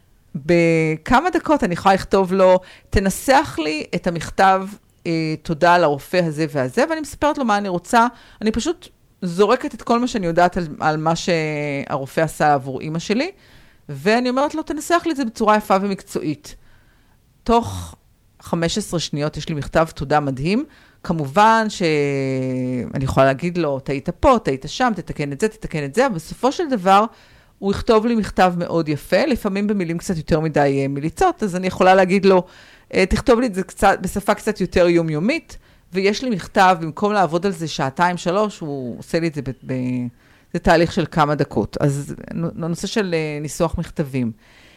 E: בכמה דקות אני יכולה לכתוב לו, תנסח לי את המכתב אה, תודה לרופא הזה והזה, ואני מספרת לו מה אני רוצה. אני פשוט זורקת את כל מה שאני יודעת על, על מה שהרופא עשה עבור אמא שלי, ואני אומרת לו, תנסח לי את זה בצורה יפה ומקצועית. תוך חמש עשרה שניות יש לי מכתב תודה מדהים, כמובן שאני יכולה להגיד לו, תהיית פה, תהיית שם, תתקן את זה, תתקן את זה, אבל בסופו של דבר, הוא יכתוב לי מכתב מאוד יפה, לפעמים במילים קצת יותר מדי מיליצות, אז אני יכולה להגיד לו, תכתוב לי את זה קצת, בשפה קצת יותר יומיומית, ויש לי מכתב, במקום לעבוד על זה שעתיים, שלוש, הוא עושה לי את זה, ב, ב, זה תהליך של כמה דקות. אז נושא של ניסוח מכתבים.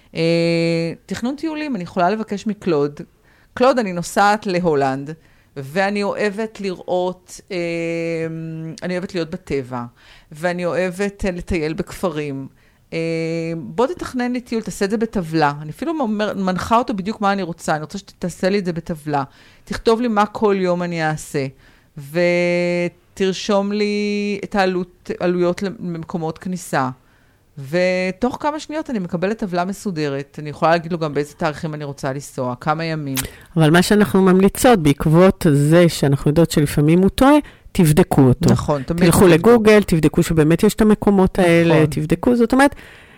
E: תכנון טיולים, אני יכולה לבקש מקלוד. קלוד, אני נוסעת להולנד, ואני אוהבת לראות, אני אוהבת להיות בטבע, ואני אוהבת לטייל בכפרים. בוא תתכנן לי טיול, תעשה את זה בטבלה. אני אפילו מנחה אותו בדיוק מה אני רוצה. אני רוצה שתעשה לי את זה בטבלה. תכתוב לי מה כל יום אני אעשה. ותרשום לי את העלות, עלויות למקומות כניסה. ותוך כמה שניות אני מקבלת טבלה מסודרת. אני יכולה להגיד לו גם באיזה תאריכים אני רוצה לנסוע, כמה ימים.
D: אבל מה שאנחנו ממליצות, בעקבות זה שאנחנו יודעות שלפעמים הוא טועה, תבדקו אותו.
E: נכון.
D: תלכו לגוגל, תבדקו שבאמת יש את המקומות האלה, נכון. תבדקו. זאת אומרת,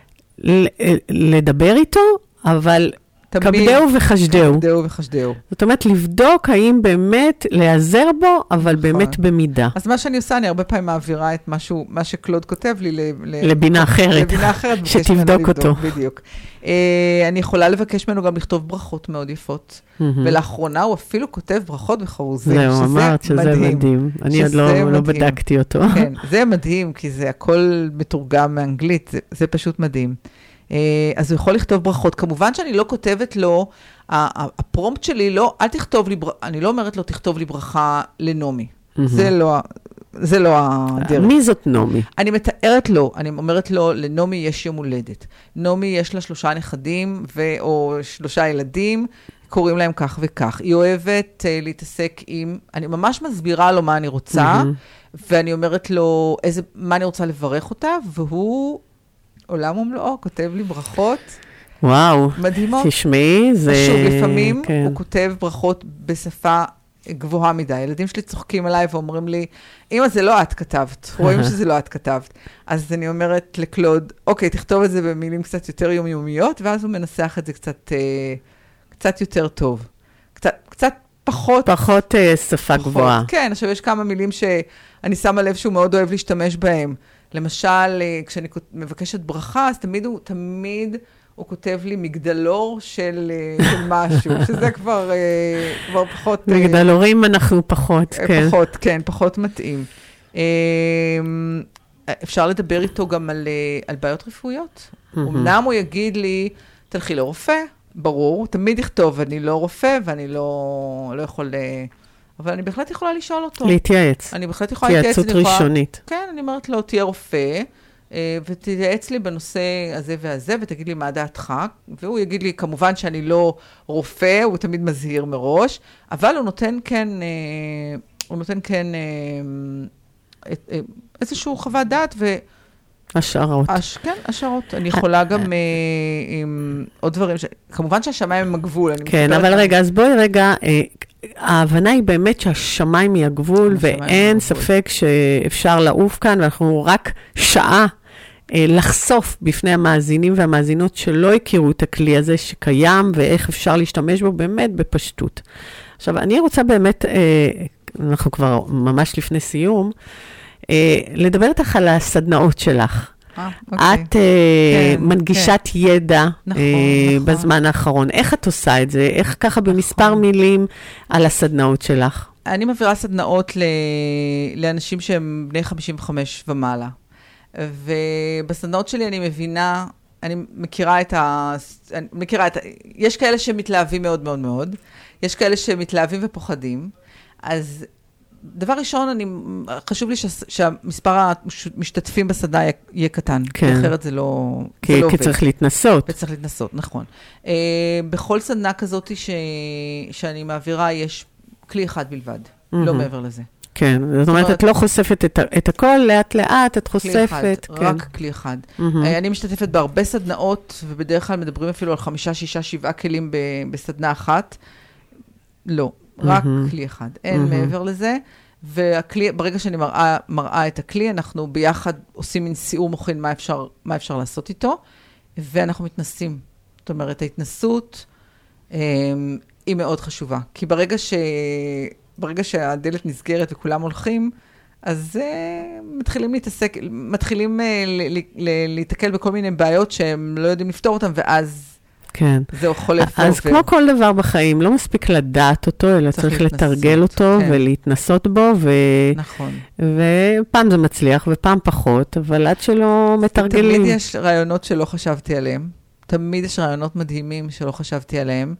D: לדבר איתו, אבל כבדהו וחשדהו.
E: כבדהו וחשדהו.
D: זאת אומרת, לבדוק האם באמת להיעזר בו, אבל נכון. באמת במידה.
E: אז מה שאני עושה, אני הרבה פעמים מעבירה את משהו, מה שקלוד כותב לי ל...
D: לבינה אחרת.
E: לבינה אחרת.
D: שתבדוק אותו.
E: בדיוק. אה, אני יכולה לבקש ממנו גם לכתוב ברכות מאוד יפות. Mm-hmm. ולאחרונה הוא אפילו כותב ברכות בחרוזים.
D: זהו, אמרת שזה מדהים. מדהים. אני עוד לא, לא בדקתי אותו.
E: כן, זה מדהים, כי זה הכל מתורגם מאנגלית. זה, זה פשוט מדהים. אז הוא יכול לכתוב ברכות. כמובן שאני לא כותבת לו, הפרומפט שלי לא, אל תכתוב לי, אני לא אומרת לו, תכתוב לי ברכה לנומי. זה לא, זה לא הדרך.
D: מי זאת נומי?
E: אני מתארת לו, אני אומרת לו, לנומי יש יום הולדת. נומי יש לה שלושה נכדים, או שלושה ילדים, קוראים להם כך וכך. היא אוהבת להתעסק עם, אני ממש מסבירה לו מה אני רוצה, ואני אומרת לו, מה אני רוצה לברך אותה, והוא עולם ומלואו, כותב לי ברכות.
D: וואו.
E: מדהימות.
D: תשמעי, זה...
E: פשוט, לפעמים כן. הוא כותב ברכות בשפה גבוהה מדי. הילדים שלי צוחקים עליי ואומרים לי, אמא, זה לא את כתבת. רואים שזה לא את כתבת. אז אני אומרת לקלוד, אוקיי, תכתוב את זה במילים קצת יותר יומיומיות, ואז הוא מנסח את זה קצת, אה, קצת יותר טוב. קצת, קצת פחות...
D: פחות אה, שפה פחות, גבוהה.
E: כן, עכשיו יש כמה מילים שאני שמה לב שהוא מאוד אוהב להשתמש בהם. למשל, כשאני מבקשת ברכה, אז תמיד הוא, תמיד הוא כותב לי מגדלור של, של משהו, שזה כבר, כבר פחות...
D: מגדלורים אנחנו פחות, כן.
E: פחות, כן, פחות מתאים. אפשר לדבר איתו גם על, על בעיות רפואיות. אמנם הוא יגיד לי, תלכי לרופא, ברור, תמיד יכתוב, אני לא רופא ואני לא, לא יכול... אבל אני בהחלט יכולה לשאול אותו.
D: להתייעץ.
E: אני בהחלט יכולה להתייעץ.
D: התייעצות ראשונית.
E: כן, אני אומרת לו, תהיה רופא, ותייעץ לי בנושא הזה והזה, ותגיד לי מה דעתך, והוא יגיד לי, כמובן שאני לא רופא, הוא תמיד מזהיר מראש, אבל הוא נותן כן, הוא נותן כן איזשהו חוות דעת, ו...
D: השערות.
E: הש... כן, השערות. אני יכולה גם עם עוד דברים, ש... כמובן שהשמיים הם הגבול.
D: כן, אבל רגע, אז בואי רגע... ההבנה היא באמת שהשמיים היא הגבול, ואין ספק שאפשר לעוף כאן, ואנחנו רק שעה לחשוף בפני המאזינים והמאזינות שלא הכירו את הכלי הזה שקיים, ואיך אפשר להשתמש בו באמת בפשטות. עכשיו, אני רוצה באמת, אנחנו כבר ממש לפני סיום, לדבר איתך על הסדנאות שלך. את מנגישת ידע בזמן האחרון. איך את עושה את זה? איך ככה במספר מילים על הסדנאות שלך?
E: אני מעבירה סדנאות ל... לאנשים שהם בני חמישים וחמש ומעלה. ובסדנאות שלי אני מבינה, אני מכירה את ה... אני מכירה את ה... יש כאלה שמתלהבים מאוד מאוד מאוד, יש כאלה שמתלהבים ופוחדים, אז דבר ראשון, אני... חשוב לי ש... שהמספר המשתתפים בסדנה יהיה קטן,
D: כן.
E: כי אחרת זה לא...
D: כי,
E: זה לא
D: כי צריך להתנסות.
E: וצריך להתנסות, נכון. Uh, בכל סדנה כזאת ש... שאני מעבירה, יש כלי אחד בלבד, mm-hmm. לא מעבר לזה.
D: כן, זאת אומרת, את לא חושפת את, את הכל, לאט לאט, את חושפת.
E: כלי אחד, רק כלי אחד. אני משתתפת בהרבה סדנאות, ובדרך כלל מדברים אפילו על חמישה, שישה, שבעה כלים בסדנה אחת. לא, רק כלי אחד. אין מעבר לזה. והכלי, ברגע שאני מראה, מראה את הכלי, אנחנו ביחד עושים מין סיעור מוחין מה אפשר, מה אפשר לעשות איתו, ואנחנו מתנסים. זאת אומרת, ההתנסות היא מאוד חשובה. כי ברגע ש... ברגע שהדלת נסגרת וכולם הולכים, אז uh, מתחילים להתעסק, מתחילים uh, ל- ל- להתקל בכל מיני בעיות שהם לא יודעים לפתור אותם, ואז
D: כן.
E: זהו חולף.
D: אז כמו כל דבר בחיים, לא מספיק לדעת אותו, אלא צריך, צריך לתרגל אותו כן. ולהתנסות בו, ו...
E: נכון.
D: ופעם זה מצליח ופעם פחות, אבל עד שלא מתרגלים.
E: תמיד יש רעיונות שלא חשבתי עליהם, תמיד יש רעיונות מדהימים שלא חשבתי עליהם,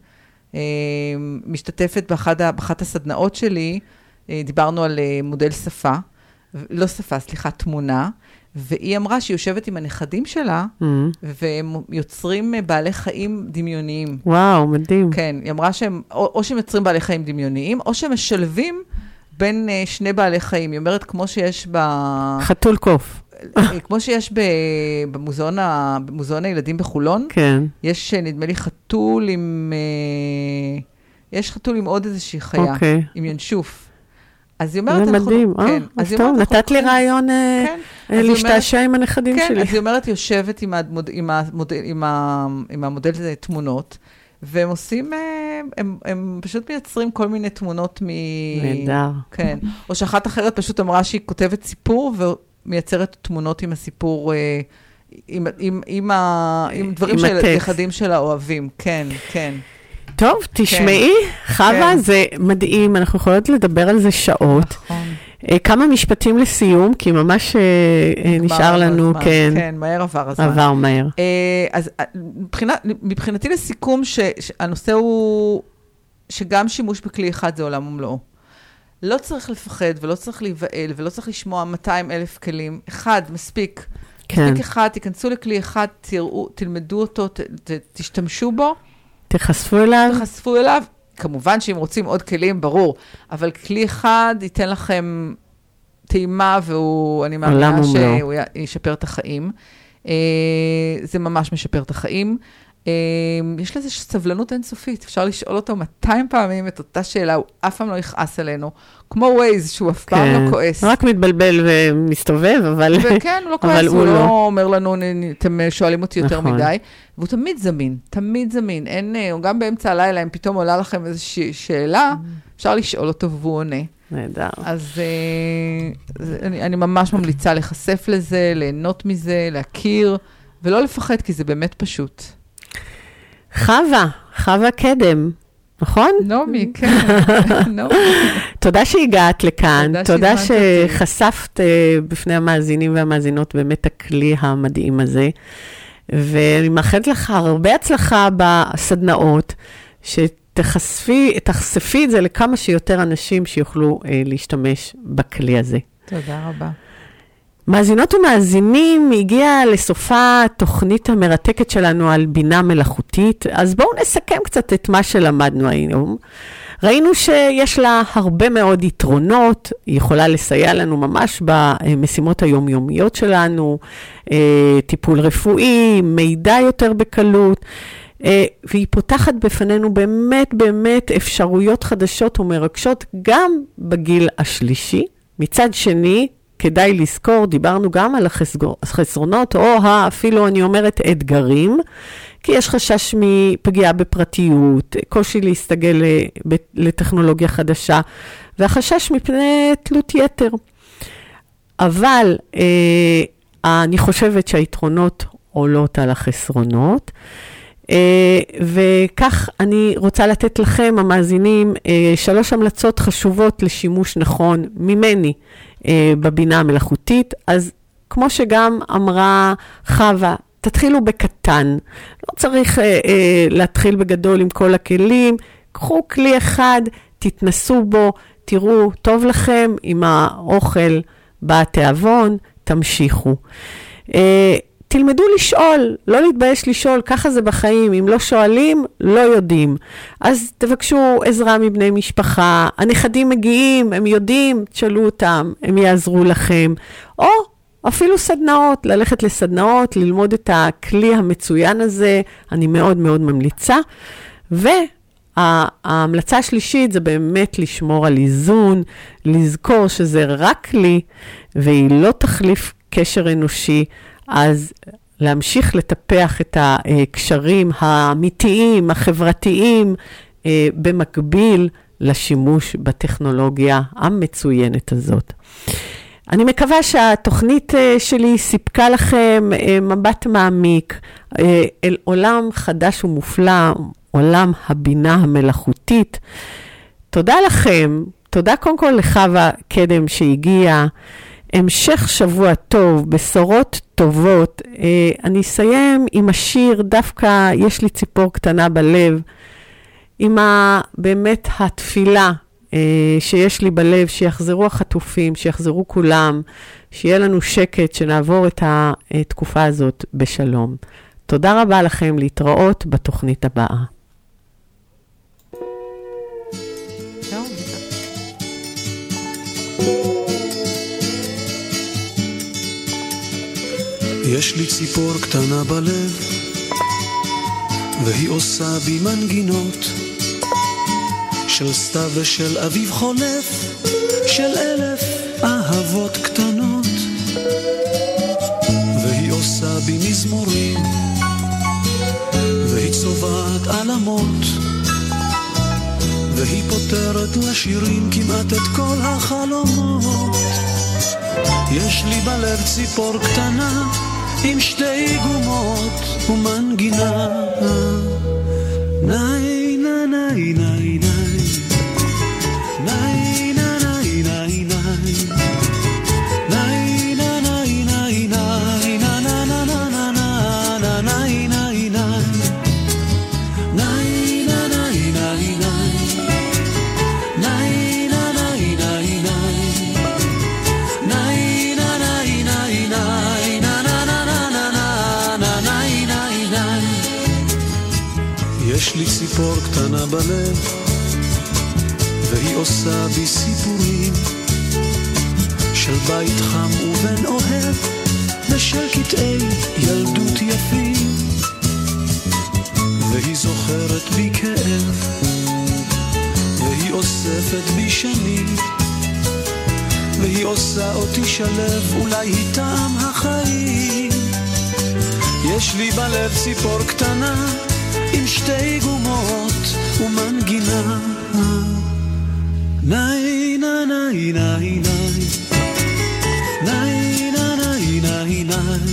E: משתתפת באחת, באחת הסדנאות שלי, דיברנו על מודל שפה, לא שפה, סליחה, תמונה, והיא אמרה שהיא יושבת עם הנכדים שלה, mm-hmm. והם יוצרים בעלי חיים דמיוניים.
D: וואו, מדהים.
E: כן, היא אמרה שהם, או, או שהם יוצרים בעלי חיים דמיוניים, או שהם משלבים בין uh, שני בעלי חיים. היא אומרת, כמו שיש ב...
D: חתול קוף.
E: כמו שיש במוזיאון, במוזיאון הילדים בחולון,
D: כן.
E: יש, נדמה לי, חתול עם... יש חתול עם עוד איזושהי חיה,
D: אוקיי.
E: עם ינשוף. אז היא אומרת...
D: זה מדהים, אה?
E: כן,
D: אז טוב, נתת לי רעיון להשתעשע עם הנכדים שלי.
E: כן, אז היא אומרת, יושבת עם המודל תמונות, והם עושים, הם פשוט מייצרים כל מיני תמונות מ...
D: נהדר.
E: כן. או שאחת אחרת פשוט אמרה שהיא כותבת סיפור, ומייצרת תמונות עם הסיפור, עם, עם, עם, ה, עם דברים שהילדים שלה אוהבים. כן, כן.
D: טוב, תשמעי, כן. חווה, כן. זה מדהים, אנחנו יכולות לדבר על זה שעות. נכון. כמה משפטים לסיום, כי ממש נשאר לנו,
E: הזמן.
D: כן.
E: כן, מהר עבר הזמן.
D: עבר מהר.
E: אז מבחינת, מבחינתי לסיכום, שהנושא הוא, שגם שימוש בכלי אחד זה עולם ומלואו. לא צריך לפחד ולא צריך להיבעל ולא צריך לשמוע מאתיים אלף כלים. אחד, מספיק. כן. מספיק אחד, תיכנסו לכלי אחד, תראו, תלמדו אותו, ת, ת, תשתמשו בו.
D: תחשפו אליו.
E: תחשפו אליו. כמובן שאם רוצים עוד כלים, ברור. אבל כלי אחד ייתן לכם טעימה, והוא, אני מאמינה שהוא ישפר את החיים. זה ממש משפר את החיים. יש לזה סבלנות אינסופית, אפשר לשאול אותו מאתיים פעמים את אותה שאלה, הוא אף פעם לא יכעס עלינו, כמו ווייז שהוא אף פעם לא כועס.
D: רק מתבלבל ומסתובב, אבל
E: וכן, הוא לא כועס, הוא לא אומר לנו, אתם שואלים אותי יותר מדי, והוא תמיד זמין, תמיד זמין, אין, גם באמצע הלילה, אם פתאום עולה לכם איזושהי שאלה, אפשר לשאול אותו והוא עונה.
D: נהדר.
E: אז אני, אני ממש ממליצה לחשף לזה, ליהנות מזה, להכיר, ולא לפחד, כי זה באמת פשוט.
D: חווה, חווה קדם, נכון?
E: נעמי, כן. נעמי.
D: תודה שהגעת לכאן, תודה שחשפת בפני המאזינים והמאזינות באמת הכלי המדהים הזה, ואני מאחלת לך הרבה הצלחה בסדנאות, שתחשפי, תחשפי את זה לכמה שיותר אנשים שיוכלו להשתמש בכלי הזה.
E: תודה רבה.
D: מאזינות ומאזינים, הגיעה לסופה התוכנית המרתקת שלנו על בינה מלאכותית, אז בואו נסכם קצת את מה שלמדנו היום. ראינו שיש לה הרבה מאוד יתרונות, היא יכולה לסייע לנו ממש במשימות היומיומיות שלנו, טיפול רפואי, מידע יותר בקלות, והיא פותחת בפנינו באמת באמת אפשרויות חדשות ומרגשות גם בגיל השלישי. מצד שני, כדאי לזכור, דיברנו גם על החסרונות, או אפילו אני אומרת אתגרים, כי יש חשש מפגיעה בפרטיות, קושי להסתגל לטכנולוגיה חדשה, והחשש מפני תלות יתר. אבל אה, אני חושבת שהיתרונות עולות על החסרונות, וכך אני רוצה לתת לכם, המאזינים, שלוש המלצות חשובות לשימוש נכון ממני בבינה המלאכותית. אז כמו שגם אמרה חווה, תתחילו בקטן. לא צריך להתחיל בגדול עם כל הכלים. קחו כלי אחד, תתנסו בו, תראו, טוב לכם עם האוכל בתיאבון, תמשיכו. תלמדו לשאול, לא להתבייש לשאול, ככה זה בחיים. אם לא שואלים, לא יודעים. אז תבקשו עזרה מבני משפחה. הנכדים מגיעים, הם יודעים, תשאלו אותם, הם יעזרו לכם. או אפילו סדנאות, ללכת לסדנאות, ללמוד את הכלי המצוין הזה, אני מאוד מאוד ממליצה. וההמלצה השלישית זה באמת לשמור על איזון, לזכור שזה רק כלי, והיא לא תחליף קשר אנושי, אז להמשיך לטפח את הקשרים האמיתיים, החברתיים, במקביל לשימוש בטכנולוגיה המצוינת הזאת. אני מקווה שהתוכנית שלי סיפקה לכם מבט מעמיק אל עולם חדש ומופלא, עולם הבינה המלאכותית. תודה לכם, תודה קודם כל לחווה קדם שהגיעה, המשך שבוע טוב, בשורות טובות. אני אסיים עם השיר, דווקא יש לי ציפור קטנה בלב, עם ה, באמת התפילה שיש לי בלב, שיחזרו החטופים, שיחזרו כולם, שיהיה לנו שקט, שנעבור את התקופה הזאת בשלום. תודה רבה לכם, להתראות בתוכנית הבאה.
F: יש לי ציפור קטנה בלב, והיא עושה בי מנגינות של סתיו ושל אביב חולף, של אלף אהבות קטנות. והיא עושה בי מזמורים, והיא צובעת עלמות, והיא פותרת לשירים כמעט את כל החלומות. יש לי בלב ציפור קטנה עם שתי גומות ומנגינה, ניי ניי ניי ניי ניי ניי ניי יש לי ציפור קטנה בלב, והיא עושה בי סיפורים של בית חם ובן אוהב, ושל קטעי ילדות יפים. והיא זוכרת בי כאב, והיא אוספת בי שנים, והיא עושה אותי שלב, אולי היא טעם החיים. יש לי בלב ציפור קטנה עם שתי גומות ומנגינה, ניי ניי ניי ניי ניי ניי ניי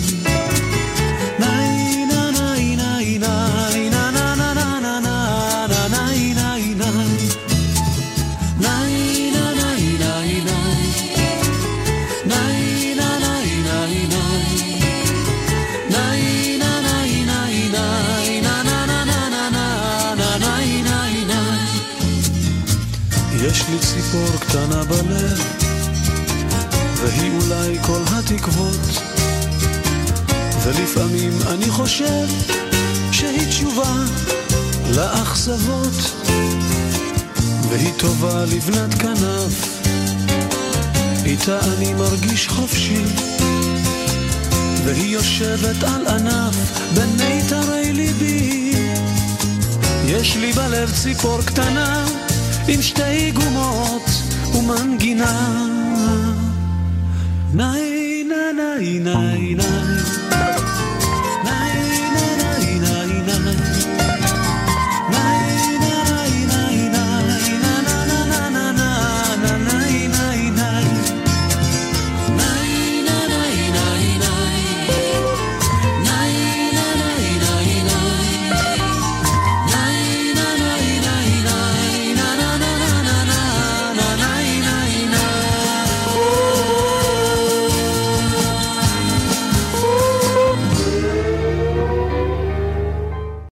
F: יש לי ציפור קטנה בלב, והיא אולי כל התקוות, ולפעמים אני חושב שהיא תשובה לאכזבות, והיא טובה לבנת כנף, איתה אני מרגיש חופשי, והיא יושבת על ענף בין מיתרי ליבי. יש לי בלב ציפור קטנה עם שתי גומות ומנגינה, ניי ניי ניי ניי ניי